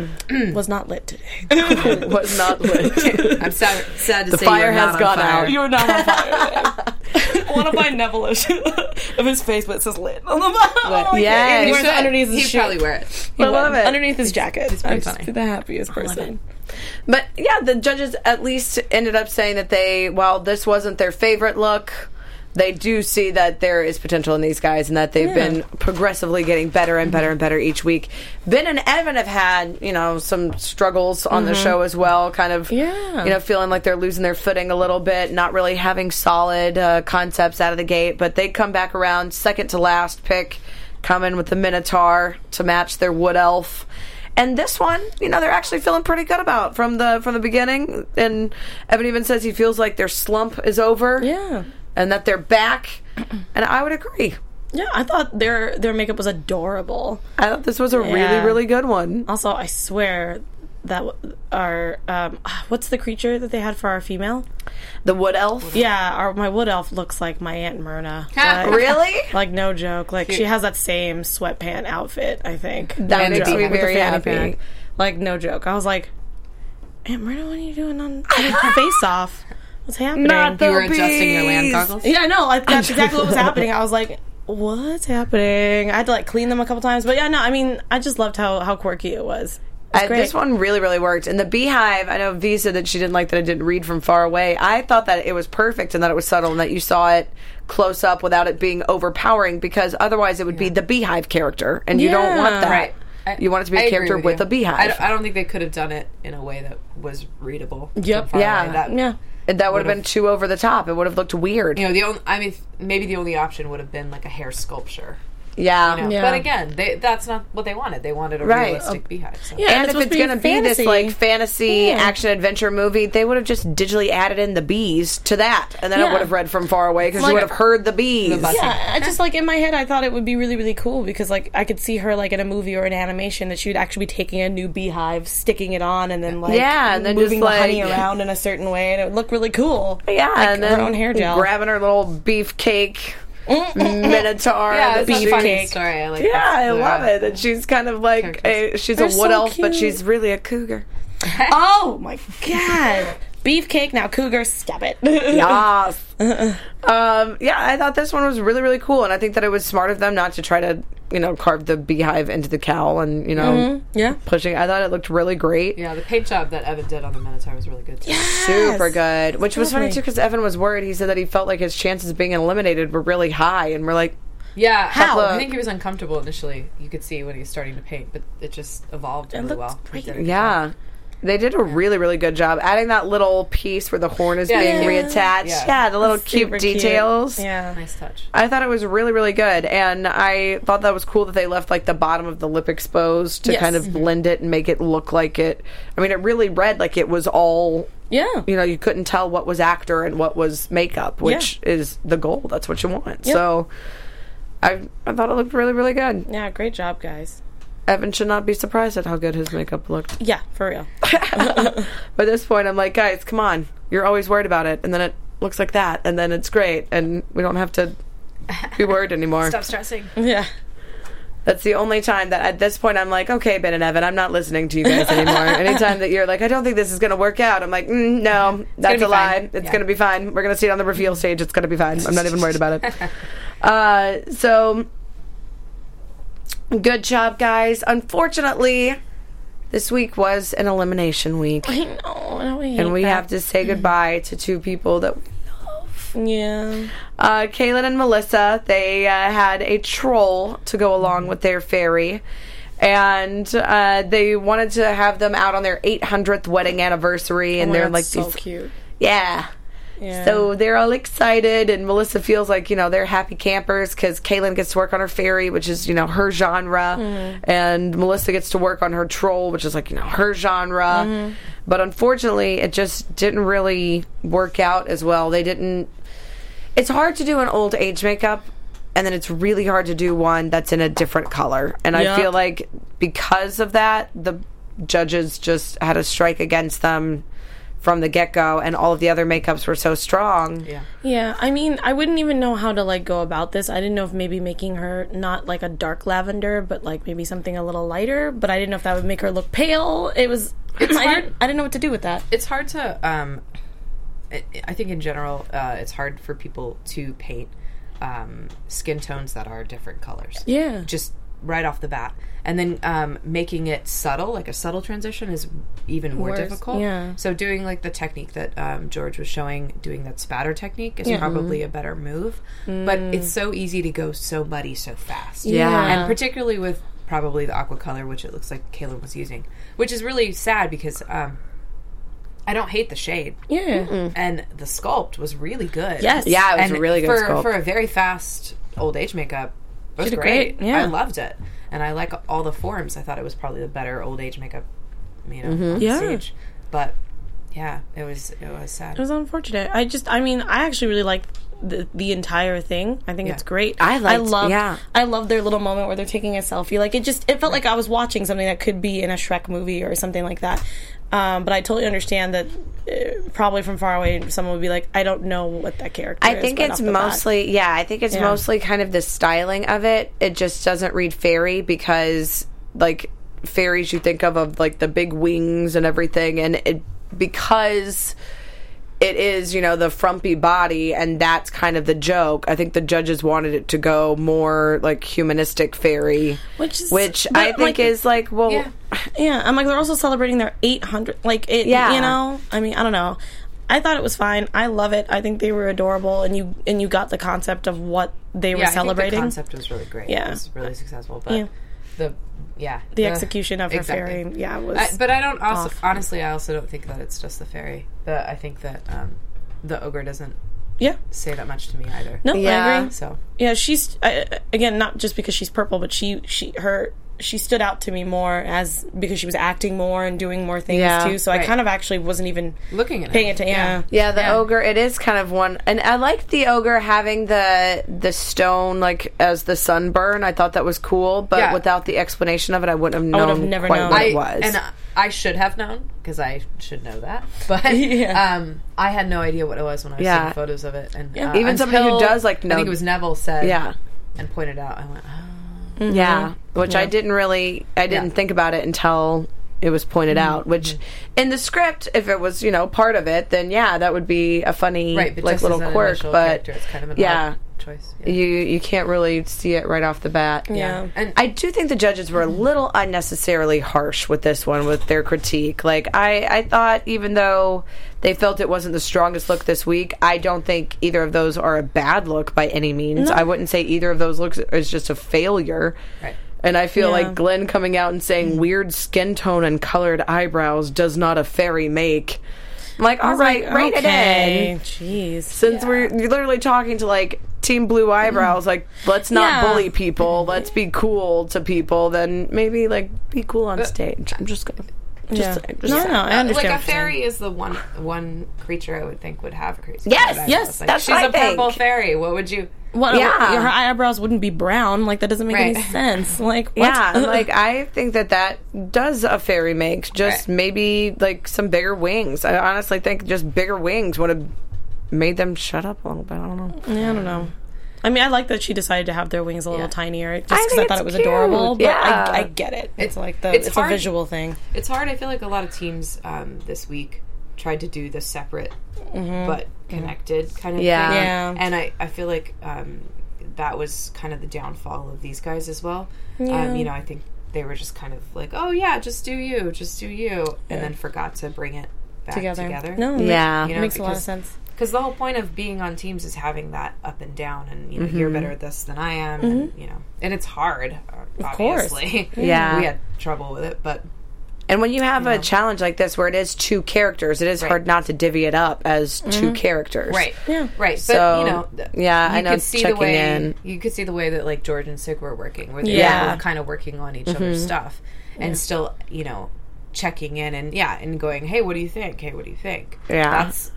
was not lit today. Was not lit. I'm sad to The say fire you're has not on gone fire. out. You were not on fire. I want to buy Neville-ish of his face, but it says lit on the bottom. Yes. He You wears it underneath his He'd shirt. probably wear it. I love it. Underneath his jacket. pretty I'm funny. just the happiest person. But yeah, the judges at least ended up saying that while this wasn't their favorite look, they do see that there is potential in these guys and that they've been progressively getting better and better and better each week. Ben and Evan have had, some struggles on the show as well, kind of, feeling like they're losing their footing a little bit, not really having solid concepts out of the gate, but they come back around, second to last pick, coming with the Minotaur to match their Wood Elf. And this one, they're actually feeling pretty good about from the beginning. And Evan even says he feels like their slump is over. Yeah. And that they're back. And I would agree. Yeah, I thought their makeup was adorable. I thought this was a really, Yeah. really good one. Also, I swear that our what's the creature that they had for our female? The Wood Elf. Yeah, my wood elf looks like my Aunt Myrna. Really? Like, no joke. Like, she has that same sweatpant outfit, I think. That No makes joke. me With the very fanny happy. pack. Like, no joke. I was like, Aunt Myrna, what are you doing on Face Off? What's happening? Not the You were adjusting your land bees. goggles? Yeah, no, that's exactly what was happening. I was like, what's happening? I had to, like, clean them a couple times. But yeah, no, I mean, I just loved how quirky it was. Great. This one really, really worked. And the beehive, I know V said that she didn't like that I didn't read from far away. I thought that it was perfect and that it was subtle and that you saw it close up without it being overpowering, because otherwise it would be the beehive character. And you don't want that. Right. You want it to be a I agree character with you. a beehive. I don't think they could have done it in a way that was readable. Yep. from far Yeah. away. That, Yeah. That would have been too over the top. It would have looked weird. maybe the only option would have been like a hair sculpture. Yeah. Yeah. But again, that's not what they wanted. They wanted a Right. realistic beehive. So. Yeah. And it's if supposed it's to be going to be this fantasy. like fantasy Yeah. action adventure movie, they would have just digitally added in the bees to that, and then it Yeah. would have read from far away because Like- you would have heard the bees. bus- Yeah, I just like in my head I thought it would be really, really cool because like I could see her like in a movie or an animation that she would actually be taking a new beehive, sticking it on, and then like Yeah, and then moving just, the honey like- around in a certain way, and it would look really cool. Yeah, like and then her own hair gel. grabbing her little beefcake minotaur. Yeah, that it's a she- funny story. I like Yeah, that. I love it. And she's kind of like she's They're a wood so elf, but cute. she's really a cougar. Oh my god, beefcake now cougar, stop it. Yes. Yeah, I thought this one was really, really cool, and I think that it was smart of them not to try to, carve the beehive into the cowl and, Yeah. pushing. I thought it looked really great. Yeah, the paint job that Evan did on the Minotaur was really good too. Super good. Which was funny, Totally. too, because Evan was worried. He said that he felt like his chances of being eliminated were really high, and we're like, Yeah, How? I think he was uncomfortable initially. You could see when he was starting to paint, but it just evolved really looked well. great. He did a good job. yeah. They did a really, really good job adding that little piece where the horn is Yeah, being yeah. reattached. Yeah. Yeah, the little Super cute details. Yeah. Nice touch. I thought it was really, really good, and I thought that was cool that they left like the bottom of the lip exposed to Yes. kind of blend it and make it look like it. I mean, it really read like it was all. Yeah. You couldn't tell what was actor and what was makeup, which is the goal. That's what you want. Yep. So, I thought it looked really, really good. Yeah, great job, guys. Evan should not be surprised at how good his makeup looked. Yeah, for real. By this point, I'm like, guys, come on. You're always worried about it, and then it looks like that, and then it's great, and we don't have to be worried anymore. Stop stressing. Yeah. That's the only time that at this point I'm like, okay, Ben and Evan, I'm not listening to you guys anymore. Anytime that you're like, I don't think this is going to work out, I'm like, no, that's gonna a be lie. fine. It's Yeah. going to be fine. We're going to see it on the reveal stage. It's going to be fine. I'm not even worried about it. So, good job, guys. Unfortunately, this week was an elimination week. I know. And we have to say goodbye to two people that we love. Yeah. Kaylin and Melissa, they had a troll to go along with their fairy. And they wanted to have them out on their 800th wedding anniversary. And they're like so these. cute. Yeah. Yeah. So they're all excited, and Melissa feels like, they're happy campers because Kaylin gets to work on her fairy, which is, her genre, and Melissa gets to work on her troll, which is like, her genre. But unfortunately, it just didn't really work out as well. It's hard to do an old age makeup, and then it's really hard to do one that's in a different color. And I Yeah. feel like because of that, the judges just had a strike against them from the get-go, and all of the other makeups were so strong. Yeah, I mean, I wouldn't even know how to, like, go about this. I didn't know if maybe making her not, like, a dark lavender, but, like, maybe something a little lighter, but I didn't know if that would make her look pale. It's hard. I didn't know what to do with that. It's hard to, I think in general, it's hard for people to paint skin tones that are different colors. Yeah. Just right off the bat. And then making it subtle, like a subtle transition, is even more difficult. Yeah. So doing like the technique that George was showing, doing that spatter technique is probably a better move. But it's so easy to go so muddy so fast. Yeah. And particularly with probably the aqua color, which it looks like Kaylin was using. Which is really sad because I don't hate the shade. Yeah. And the sculpt was really good. Yes. Yeah, it was And a really good sculpt. For a very fast old age makeup, it was She did great. great, yeah. I loved it. And I like all the forms. I thought it was probably the better old age makeup, on Yeah. stage. But yeah, it was sad. It was unfortunate. I actually really liked the entire thing. I think it's great. I love their little moment where they're taking a selfie. Like, it felt like I was watching something that could be in a Shrek movie or something like that. But I totally understand that probably from far away, someone would be like, I don't know what that character is. I think it's mostly, I think it's mostly kind of the styling of it. It just doesn't read fairy because, like, fairies you think of like the big wings and everything, and because it is, the frumpy body, and that's kind of the joke. I think the judges wanted it to go more like humanistic fairy, which I think is like, well, yeah. I'm like, they're also celebrating their 800, like it. Yeah. I mean, I don't know. I thought it was fine. I love it. I think they were adorable, and you got the concept of what they were celebrating. I think the concept was really great. Yeah, it was really successful. But the execution of her fairy, was. But I don't honestly, I also don't think that it's just the fairy. I think that the ogre doesn't say that much to me either. No, I agree. So she's again, not just because she's purple, but she stood out to me more because she was acting more and doing more things too. So I kind of actually wasn't even looking at paying attention. The ogre. It is kind of one, and I liked the ogre having the stone like as the sunburn. I thought that was cool, but without the explanation of it, I wouldn't have known. I would have never known what it was. And I should have known because I should know that, but I had no idea what it was when I was seeing photos of it. And even somebody who does like know, I think it was Neville said, and pointed out. I went, which I didn't think about it until it was pointed out, which in the script, if it was, part of it, then that would be a funny like little quirk, but it's kind of an odd choice. You can't really see it right off the bat. And I do think the judges were a little unnecessarily harsh with this one, with their critique. Like, I thought, even though they felt it wasn't the strongest look this week, I don't think either of those are a bad look by any means. I wouldn't say either of those looks is just a failure. Right. And I feel like Glenn coming out and saying weird skin tone and colored eyebrows does not a fairy make. I'm like, all right, rate it in. Jeez. Since we're literally talking to like Team Blue Eyebrows, like, let's not bully people. Let's be cool to people. Then maybe like be cool on stage. I'm just gonna. Just I understand. Like a fairy is the one creature I would think would have crazy. Yes, like, that's she's a purple fairy. What would you? Her eyebrows wouldn't be brown. Like, that doesn't make any sense. Like, what? Like, I think that does a fairy make. Just maybe like some bigger wings. I honestly think just bigger wings would have made them shut up a little bit. I don't know. Yeah, I don't know. I mean, I like that she decided to have their wings a little tinier, just because I thought it was adorable. But I get it. It's like it's a visual thing. It's hard. I feel like a lot of teams this week tried to do the separate but connected kind of thing. Yeah. And I feel like that was kind of the downfall of these guys as well. Yeah. I think they were just kind of like, oh yeah, just do you, and then forgot to bring it back together. No, it makes a lot of sense. Because the whole point of being on teams is having that up and down, and you're better at this than I am, and and it's hard. Obviously, we had trouble with it, but and when you have a challenge like this where it is two characters, it is hard not to divvy it up as two characters, right? Yeah, right. So, but I know. Could see the way you could see the way that like George and Sig were working, where they were kind of working on each other's stuff, and still checking in and going, hey, what do you think? Hey, what do you think? Yeah, that's.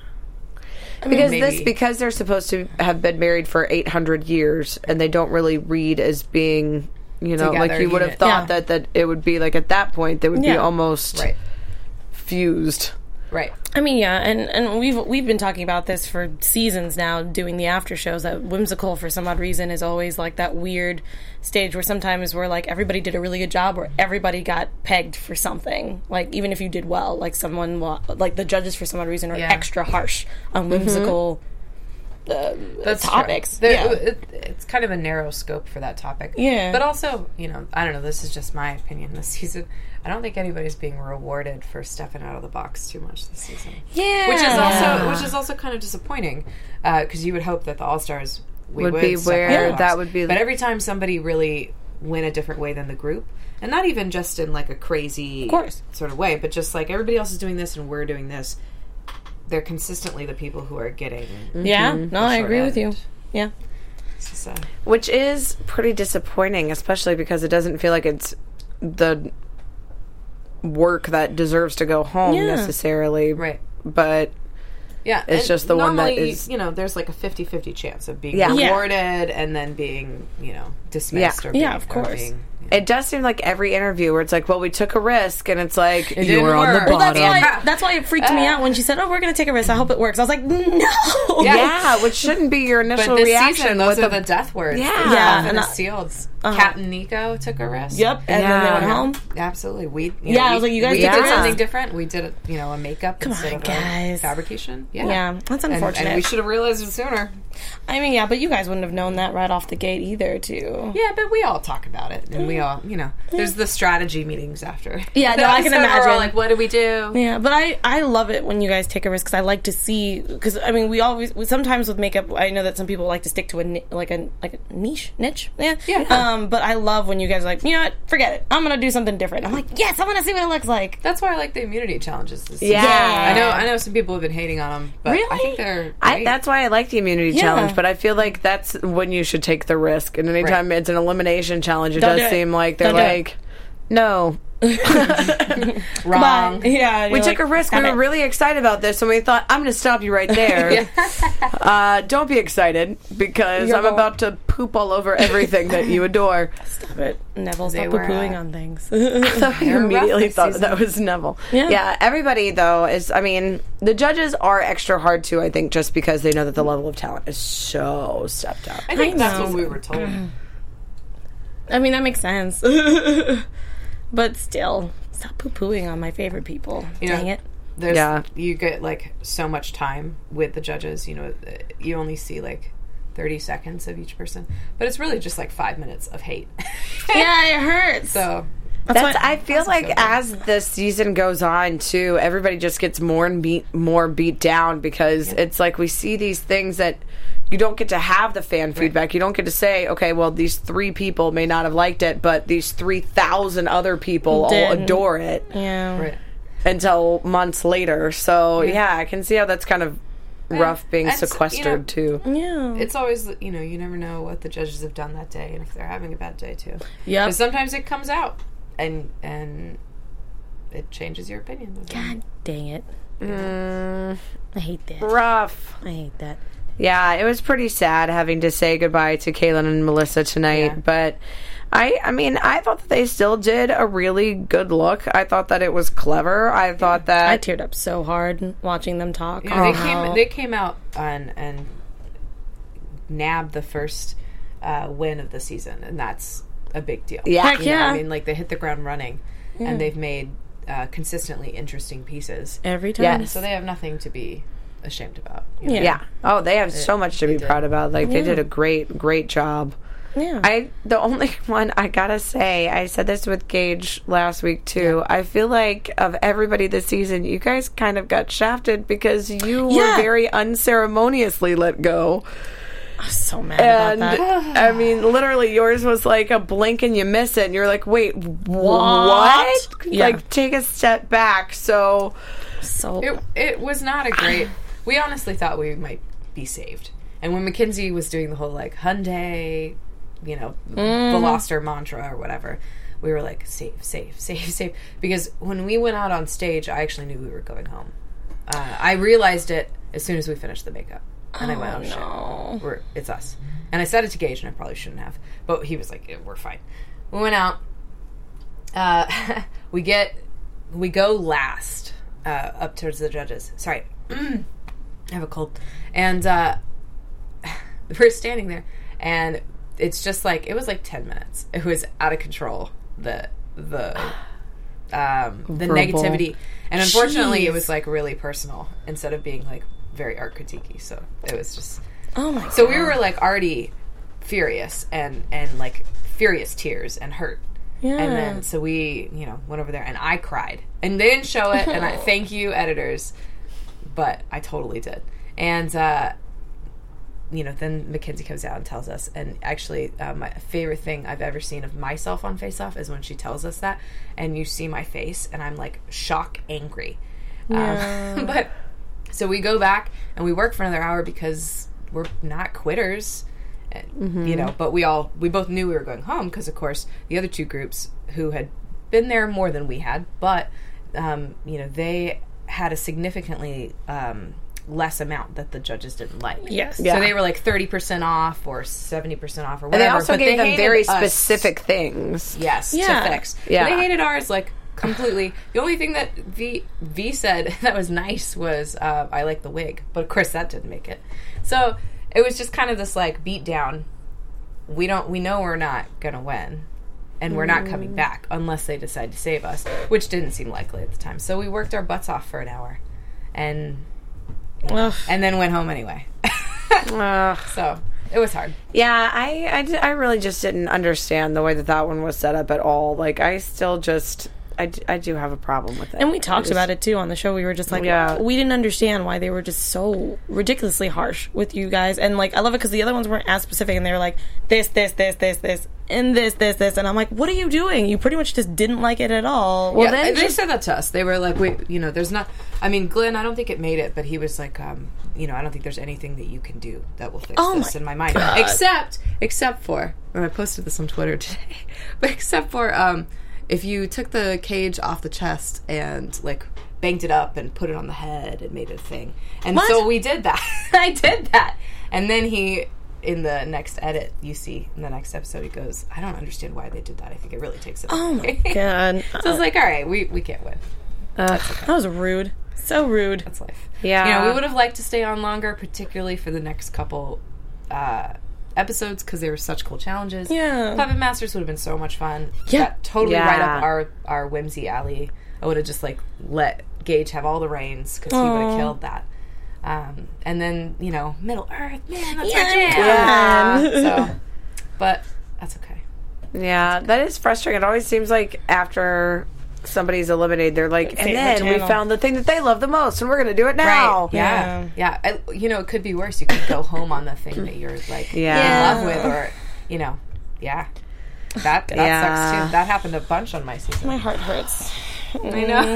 Because they're supposed to have been married for 800 years, and they don't really read as being, together, like you would have thought that it would be like at that point they would be almost fused. Right. I mean, yeah, and we've been talking about this for seasons now, doing the after shows. That Whimsical, for some odd reason, is always like that weird stage where sometimes where like everybody did a really good job, or everybody got pegged for something. Like even if you did well, like like the judges for some odd reason are extra harsh on whimsical. That's topics. It's kind of a narrow scope for that topic. Yeah. But also, I don't know, this is just my opinion this season. I don't think anybody's being rewarded for stepping out of the box too much this season. Yeah. Which is also kind of disappointing, because you would hope that the All-Stars would be where that would be. But every time somebody really went a different way than the group, and not even just in like a crazy sort of way, but just like everybody else is doing this and we're doing this, they're consistently the people who are getting. Yeah, no, I agree with you. Yeah. Which is pretty disappointing, especially because it doesn't feel like it's the work that deserves to go home necessarily. Right. But it's just the one that is... there's like a 50-50 chance of being rewarded and then being, dismissed. Or being, of course. Or being, It does seem like every interview where it's like, well, we took a risk, and it's like, you were didn't on the work. bottom. Well, that's why it freaked me out when she said, we're going to take a risk. I hope it works. I was like, no. Yeah, which shouldn't be your initial but this reaction. Season, those are the death words. Yeah. And sealed. Kat and Nico took a risk. Yep. And then they went home. Absolutely. I was like, you guys did did something different. We did a makeup Come instead on, of guys. a fabrication. Yeah, that's unfortunate. And we should have realized it sooner. I mean, but you guys wouldn't have known that right off the gate either, too. Yeah, but we all talk about it, and we all, there's the strategy meetings after. Yeah, no, I can imagine. We're all like, what do we do? Yeah, but I love it when you guys take a risk, because I like to see, because I mean, we sometimes with makeup, I know that some people like to stick to a niche, yeah. But I love when you guys are like, you know what, forget it, I'm gonna do something different. I'm like, yes, I want to see what it looks like. That's why I like the immunity challenges this season. Yeah. I know some people have been hating on them, but really? I think they're great. That's why I like the immunity challenge, but I feel like that's when you should take the risk. And anytime it's an elimination challenge, it does seem like they're like, no. Wrong. Yeah, we took a risk. We were really excited about this, and we thought, I'm going to stop you right there. Don't be excited, because I'm about to poop all over everything that you adore. Stop it. Neville, stop poo-pooing on things. I thought you immediately thought that was Neville. Yeah, everybody, though, the judges are extra hard, too, I think, just because they know that the level of talent is so stepped up. I think that's what we were told. I mean, that makes sense. But still, stop poo-pooing on my favorite people. Dang it. You get, like, so much time with the judges. You only see, like, 30 seconds of each person. But it's really just, like, 5 minutes of hate. Yeah, it hurts. So... I feel like as the season goes on, too, everybody just gets more beat down, because it's like we see these things that... You don't get to have the fan feedback. You don't get to say, okay, well, these 3 people may not have liked it, but these 3,000 other people all adore it. Yeah. Right. Until months later. So, I can see how that's kind of rough being sequestered, too. Yeah. It's always, you never know what the judges have done that day and if they're having a bad day, too. Yeah. Because sometimes it comes out and it changes your opinion. God dang it. I hate that. Rough. I hate that. Yeah, it was pretty sad having to say goodbye to Kaylin and Melissa tonight, but I thought that they still did a really good look. I thought that it was clever. I thought that... I teared up so hard watching them talk. Yeah, they came out and nabbed the first win of the season, and that's a big deal. Yeah. Heck yeah. I mean, like, they hit the ground running, and they've made consistently interesting pieces. Every time. Yes. So they have nothing to be ashamed about. Yeah. Oh, they have so much to be proud about. Like, they did a great job. Yeah. The only one I gotta say, I said this with Gage last week too. I feel like of everybody this season, you guys kind of got shafted because you were very unceremoniously let go. I'm so mad about that. I mean, literally, yours was like a blink and you miss it, and you're like, wait, what? Yeah. Like, take a step back. So it was not a great... We honestly thought we might be saved. And when Mackenzie was doing the whole, like, Hyundai, Veloster mantra or whatever, we were like, safe. Because when we went out on stage, I actually knew we were going home. I realized it as soon as we finished the makeup. And I went, shit, it's us. And I said it to Gage, and I probably shouldn't have. But he was like, we're fine. We went out. We go last up towards the judges. Sorry. I have a cold. And we're standing there, and it's just like, it was like 10 minutes. It was out of control, the negativity. And unfortunately, it was like really personal instead of being like very art critiquey. So it was just... Oh my God. So we were like already furious and like furious tears and hurt. Yeah. And then so we, went over there and I cried. And they didn't show it, and I thank you, editors, but I totally did. And then Mackenzie comes out and tells us, and actually my favorite thing I've ever seen of myself on Face Off is when she tells us that, and you see my face, and I'm like shock angry. Yeah. But so we go back and we work for another hour because we're not quitters, but we both knew we were going home because, of course, the other two groups who had been there more than we had, but they had a significantly less amount that the judges didn't like. Yes. Yeah. So they were like 30% off or 70% off or whatever. And they also gave them very hated us. specific things. Yes, Yeah. to fix. Yeah. They hated ours like completely. The only thing that V said that was nice was I like the wig, but of course that didn't make it. So it was just kind of this like beat down. We know we're not gonna win, and we're not coming back unless they decide to save us, which didn't seem likely at the time. So we worked our butts off for an hour, and then went home anyway. So it was hard. Yeah, I really just didn't understand the way that one was set up at all. Like, I still just... I do have a problem with it. And we talked about it too on the show. We were just like, we didn't understand why they were just so ridiculously harsh with you guys. And like, I love it because the other ones weren't as specific, and they were like, this, and this. And I'm like, what are you doing? You pretty much just didn't like it at all. Well, then they said that to us. They were like, there's not... I mean, Glenn, I don't think it made it, but he was like, I don't think there's anything that you can do that will fix this in my mind. God. Except for, I posted this on Twitter today, but except for, if you took the cage off the chest and, like, banked it up and put it on the head and made it a thing. And so we did that. I did that. And then in the next edit, you see, in the next episode, he goes, I don't understand why they did that. I think it really takes it away. Oh, my God. So I was like, all right, we can't win. That was rude. So rude. That's life. Yeah. We would have liked to stay on longer, particularly for the next couple episodes, because they were such cool challenges. Yeah. Puppet Masters would have been so much fun. Yeah. That totally right up our whimsy alley. I would have just like let Gage have all the reins because he would have killed that. And then Middle Earth, man, that's our jam. So, but that's okay. Yeah, that is frustrating. It always seems like after somebody's eliminated, they're like, and then we found the thing that they love the most, and we're going to do it now. Right. Yeah. It could be worse. You could go home on the thing that you're like in love with, or that sucks too. That happened a bunch on my season. My heart hurts. I know.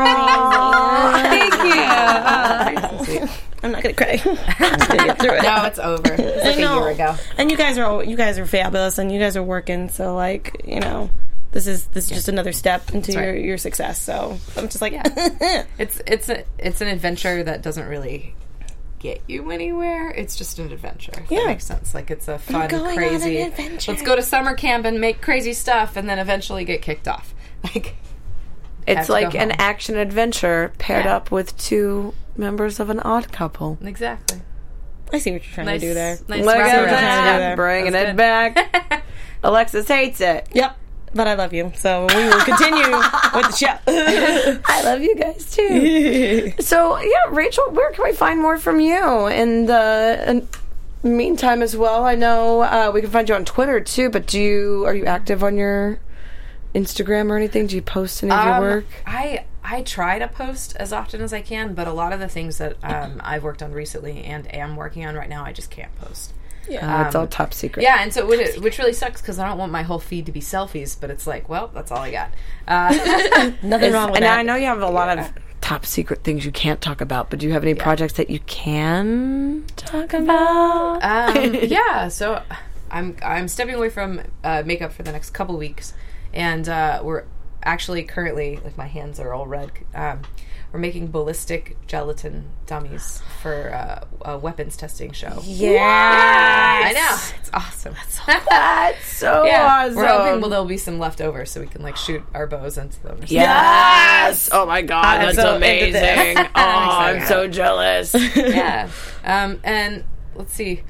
Thank you. I'm not gonna cry. I'm just gonna get through it. No, it's over. It's like a year ago. And you guys are fabulous, and you guys are working. So like, this is just another step into your success. So I'm just like, it's an adventure that doesn't really get you anywhere. It's just an adventure. If that makes sense. Like, it's a fun, crazy. Let's go to summer camp and make crazy stuff, and then eventually get kicked off. Like, it's like an action adventure paired up with two members of an odd couple. Exactly. I see what you're trying to do there. Nice. Look at that. Bringing it back. Alexis hates it. Yep. But I love you, so we will continue with the show. I love you guys too. So, Rachel, where can we find more from you in the meantime as well? I know we can find you on Twitter too, but are you active on your Instagram or anything? Do you post any of your work? I try to post as often as I can, but a lot of the things that I've worked on recently and am working on right now, I just can't post. Yeah, it's all top secret. Yeah, and so which really sucks because I don't want my whole feed to be selfies, but it's like, well, that's all I got. Nothing wrong with that. I know you have a lot of top secret things you can't talk about, but do you have any projects that you can talk about? So I'm stepping away from makeup for the next couple weeks, and we're actually currently, like, my hands are all red. We're making ballistic gelatin dummies for a weapons testing show. Yeah, I know. It's awesome. That's so awesome. We're hoping there'll be some left over so we can, like, shoot our bows into them. Yes! Oh my god, I'm that's so amazing. Oh, I'm so jealous. Yeah. And let's see.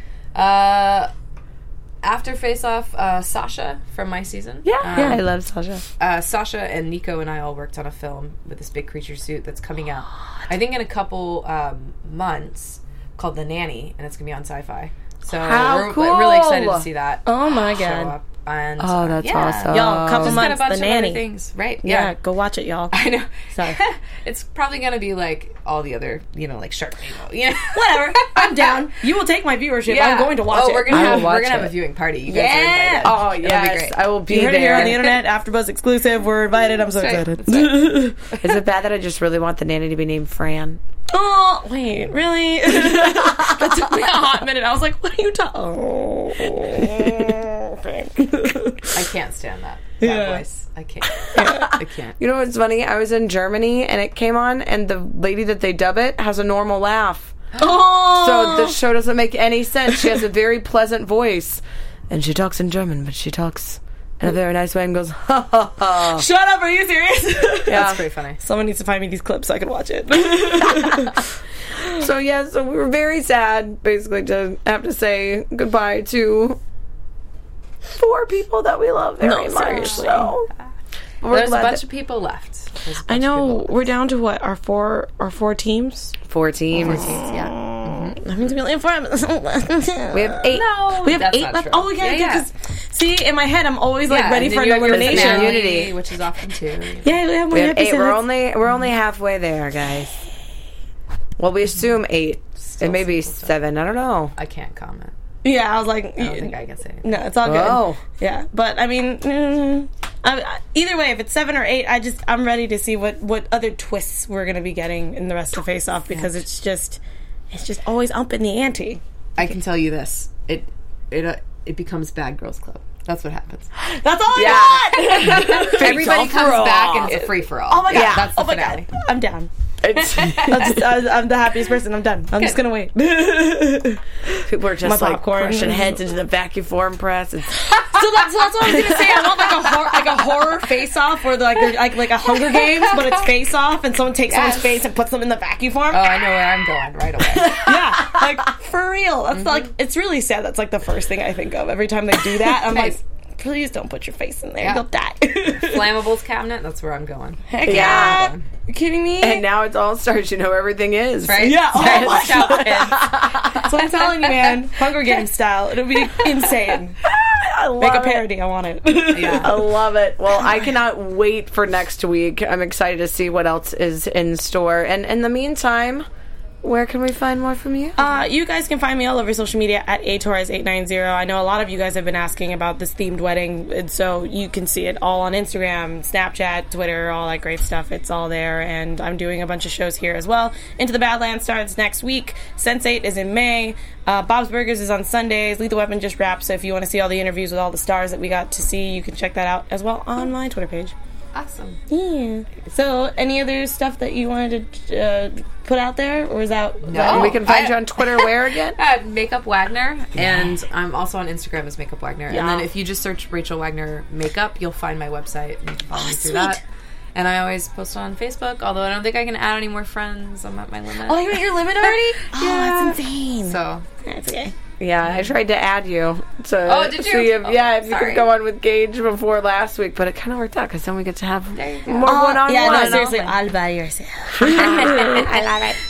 After Face Off, Sasha from my season. Yeah, I love Sasha. Sasha and Nico and I all worked on a film with this big creature suit that's coming out, I think, in a couple months, called The Nanny, and it's going to be on Sci-Fi. So we're really excited to see that. Oh my show god. up. And, that's awesome. Y'all, couple Just got a months, bunch The of Nanny. other things, right? Yeah, go watch it, y'all. I know. Sorry. It's probably going to be like all the other, like Sharknado. Yeah. Whatever. I'm down. You will take my viewership. I'm going to watch it. We're gonna have a viewing party. You guys are invited. Oh, It'll yes. be great. I will be You heard it here there. on the internet. AfterBuzz exclusive. We're invited. I'm so excited. Is it bad that I just really want the nanny to be named Fran? Oh, wait, really? That took me a hot minute. I was like, what are you talking? Oh, Frank. I can't stand that voice. I can't. I can't. You know what's funny? I was in Germany and it came on, and the lady that they dub it has a normal laugh. Oh. So the show doesn't make any sense. She has a very pleasant voice, and she talks in German, but she talks in a very nice way and goes, ha ha ha. Shut up, are you serious? Yeah. That's pretty funny. Someone needs to find me these clips so I can watch it. So we were very sad, basically, to have to say goodbye to 4 people that we love very much. seriously. So There's a bunch of people left. I know, we're down to what, our four teams? 4 teams. Yeah. That means we only have 4. We have 8. No, We have that's 8 not left. true. Oh, yeah. See, in my head, I'm always like ready and for then an you have your elimination. finale, Unity. which is often too. Yeah, we have more We have 8. episodes. We're only halfway there, guys. Well, we assume 8. It may be 7. I don't know. I can't comment. Yeah, I was like, I don't think I can say anything. no, it's all good. Oh. Yeah, but I mean, either way, if it's 7 or 8, I'm ready to see what other twists we're gonna be getting in the rest of Face Off, because it's just always up in the ante. I can tell you this: it becomes Bad Girls Club. That's what happens. That's all I got. Everybody comes back and it's a free for all. Oh my god! That's the Oh my finale. god! I'm down. I'm the happiest person. I'm done. I'm just gonna wait. People are just My like popcorn. crushing heads into the vacuum form press. So that's what I was gonna say. I want like a horror face off, where they're like a Hunger Games, but it's face off, and someone takes someone's face and puts them in the vacuum form. Oh, I know where I'm going right away. Yeah, like for real. That's like, it's really sad. That's like the first thing I think of every time they do that. I'm Nice. like, please don't put your face in there. Yeah. You'll die. Flammables cabinet. That's where I'm going. Heck Yeah. yeah. You kidding me? And now it's all stars. You know everything is. Right? Yeah. Oh Right, my shout God. in. So I'm telling you, man, Hunger Games style. It'll be insane. I love Make a it. parody. I want it. I love it. Well, I cannot wait for next week. I'm excited to see what else is in store. And in the meantime, where can we find more from you? You guys can find me all over social media at atorres890. I know a lot of you guys have been asking about this themed wedding, and so you can see it all on Instagram, Snapchat, Twitter, all that great stuff. It's all there, and I'm doing a bunch of shows here as well. Into the Badlands starts next week. Sense8 is in May. Bob's Burgers is on Sundays. Lethal Weapon just wrapped, so if you want to see all the interviews with all the stars that we got to see, you can check that out as well on my Twitter page. Awesome. Yeah. So, any other stuff that you wanted to put out there, or is that No. We can find you on Twitter where again? Makeup Wagner, and I'm also on Instagram as Makeup Wagner. Yeah. And then if you just search Rachel Wagner Makeup, you'll find my website and you can follow me through sweet. that. And I always post on Facebook, although I don't think I can add any more friends. I'm at my limit. Oh, you're at your limit already? Oh, that's insane. So That's okay. Yeah, I tried to add you to Oh, did you? see if, Oh, if you sorry. could go on with Gage before last week, but it kind of worked out because then we get to have There you go. more one-on-one. Yeah, no, and seriously, all. all by yourself. I love it.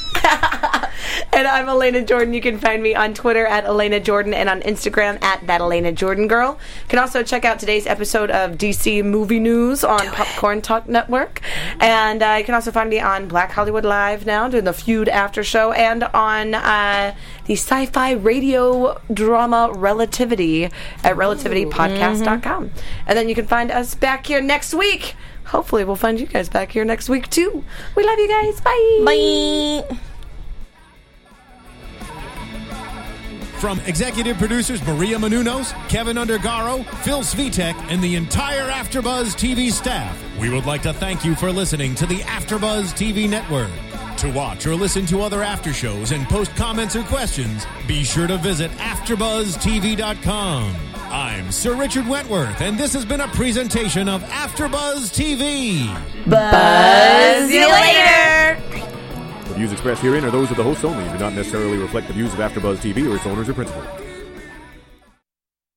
And I'm Elena Jordan. You can find me on Twitter at Elena Jordan and on Instagram at That Elena Jordan Girl. You can also check out today's episode of DC Movie News on Popcorn Talk Network. And you can also find me on Black Hollywood Live now, doing the Feud After Show, and on the sci-fi radio drama Relativity at relativitypodcast.com. And then you can find us back here next week. Hopefully we'll find you guys back here next week too. We love you guys. Bye. Bye. From executive producers Maria Menounos, Kevin Undergaro, Phil Svitek, and the entire AfterBuzz TV staff, we would like to thank you for listening to the AfterBuzz TV network. To watch or listen to other after shows and post comments or questions, be sure to visit AfterBuzzTV.com. I'm Sir Richard Wentworth, and this has been a presentation of AfterBuzz TV. Buzz you later. The views expressed herein are those of the hosts only and do not necessarily reflect the views of AfterBuzz TV or its owners or principals.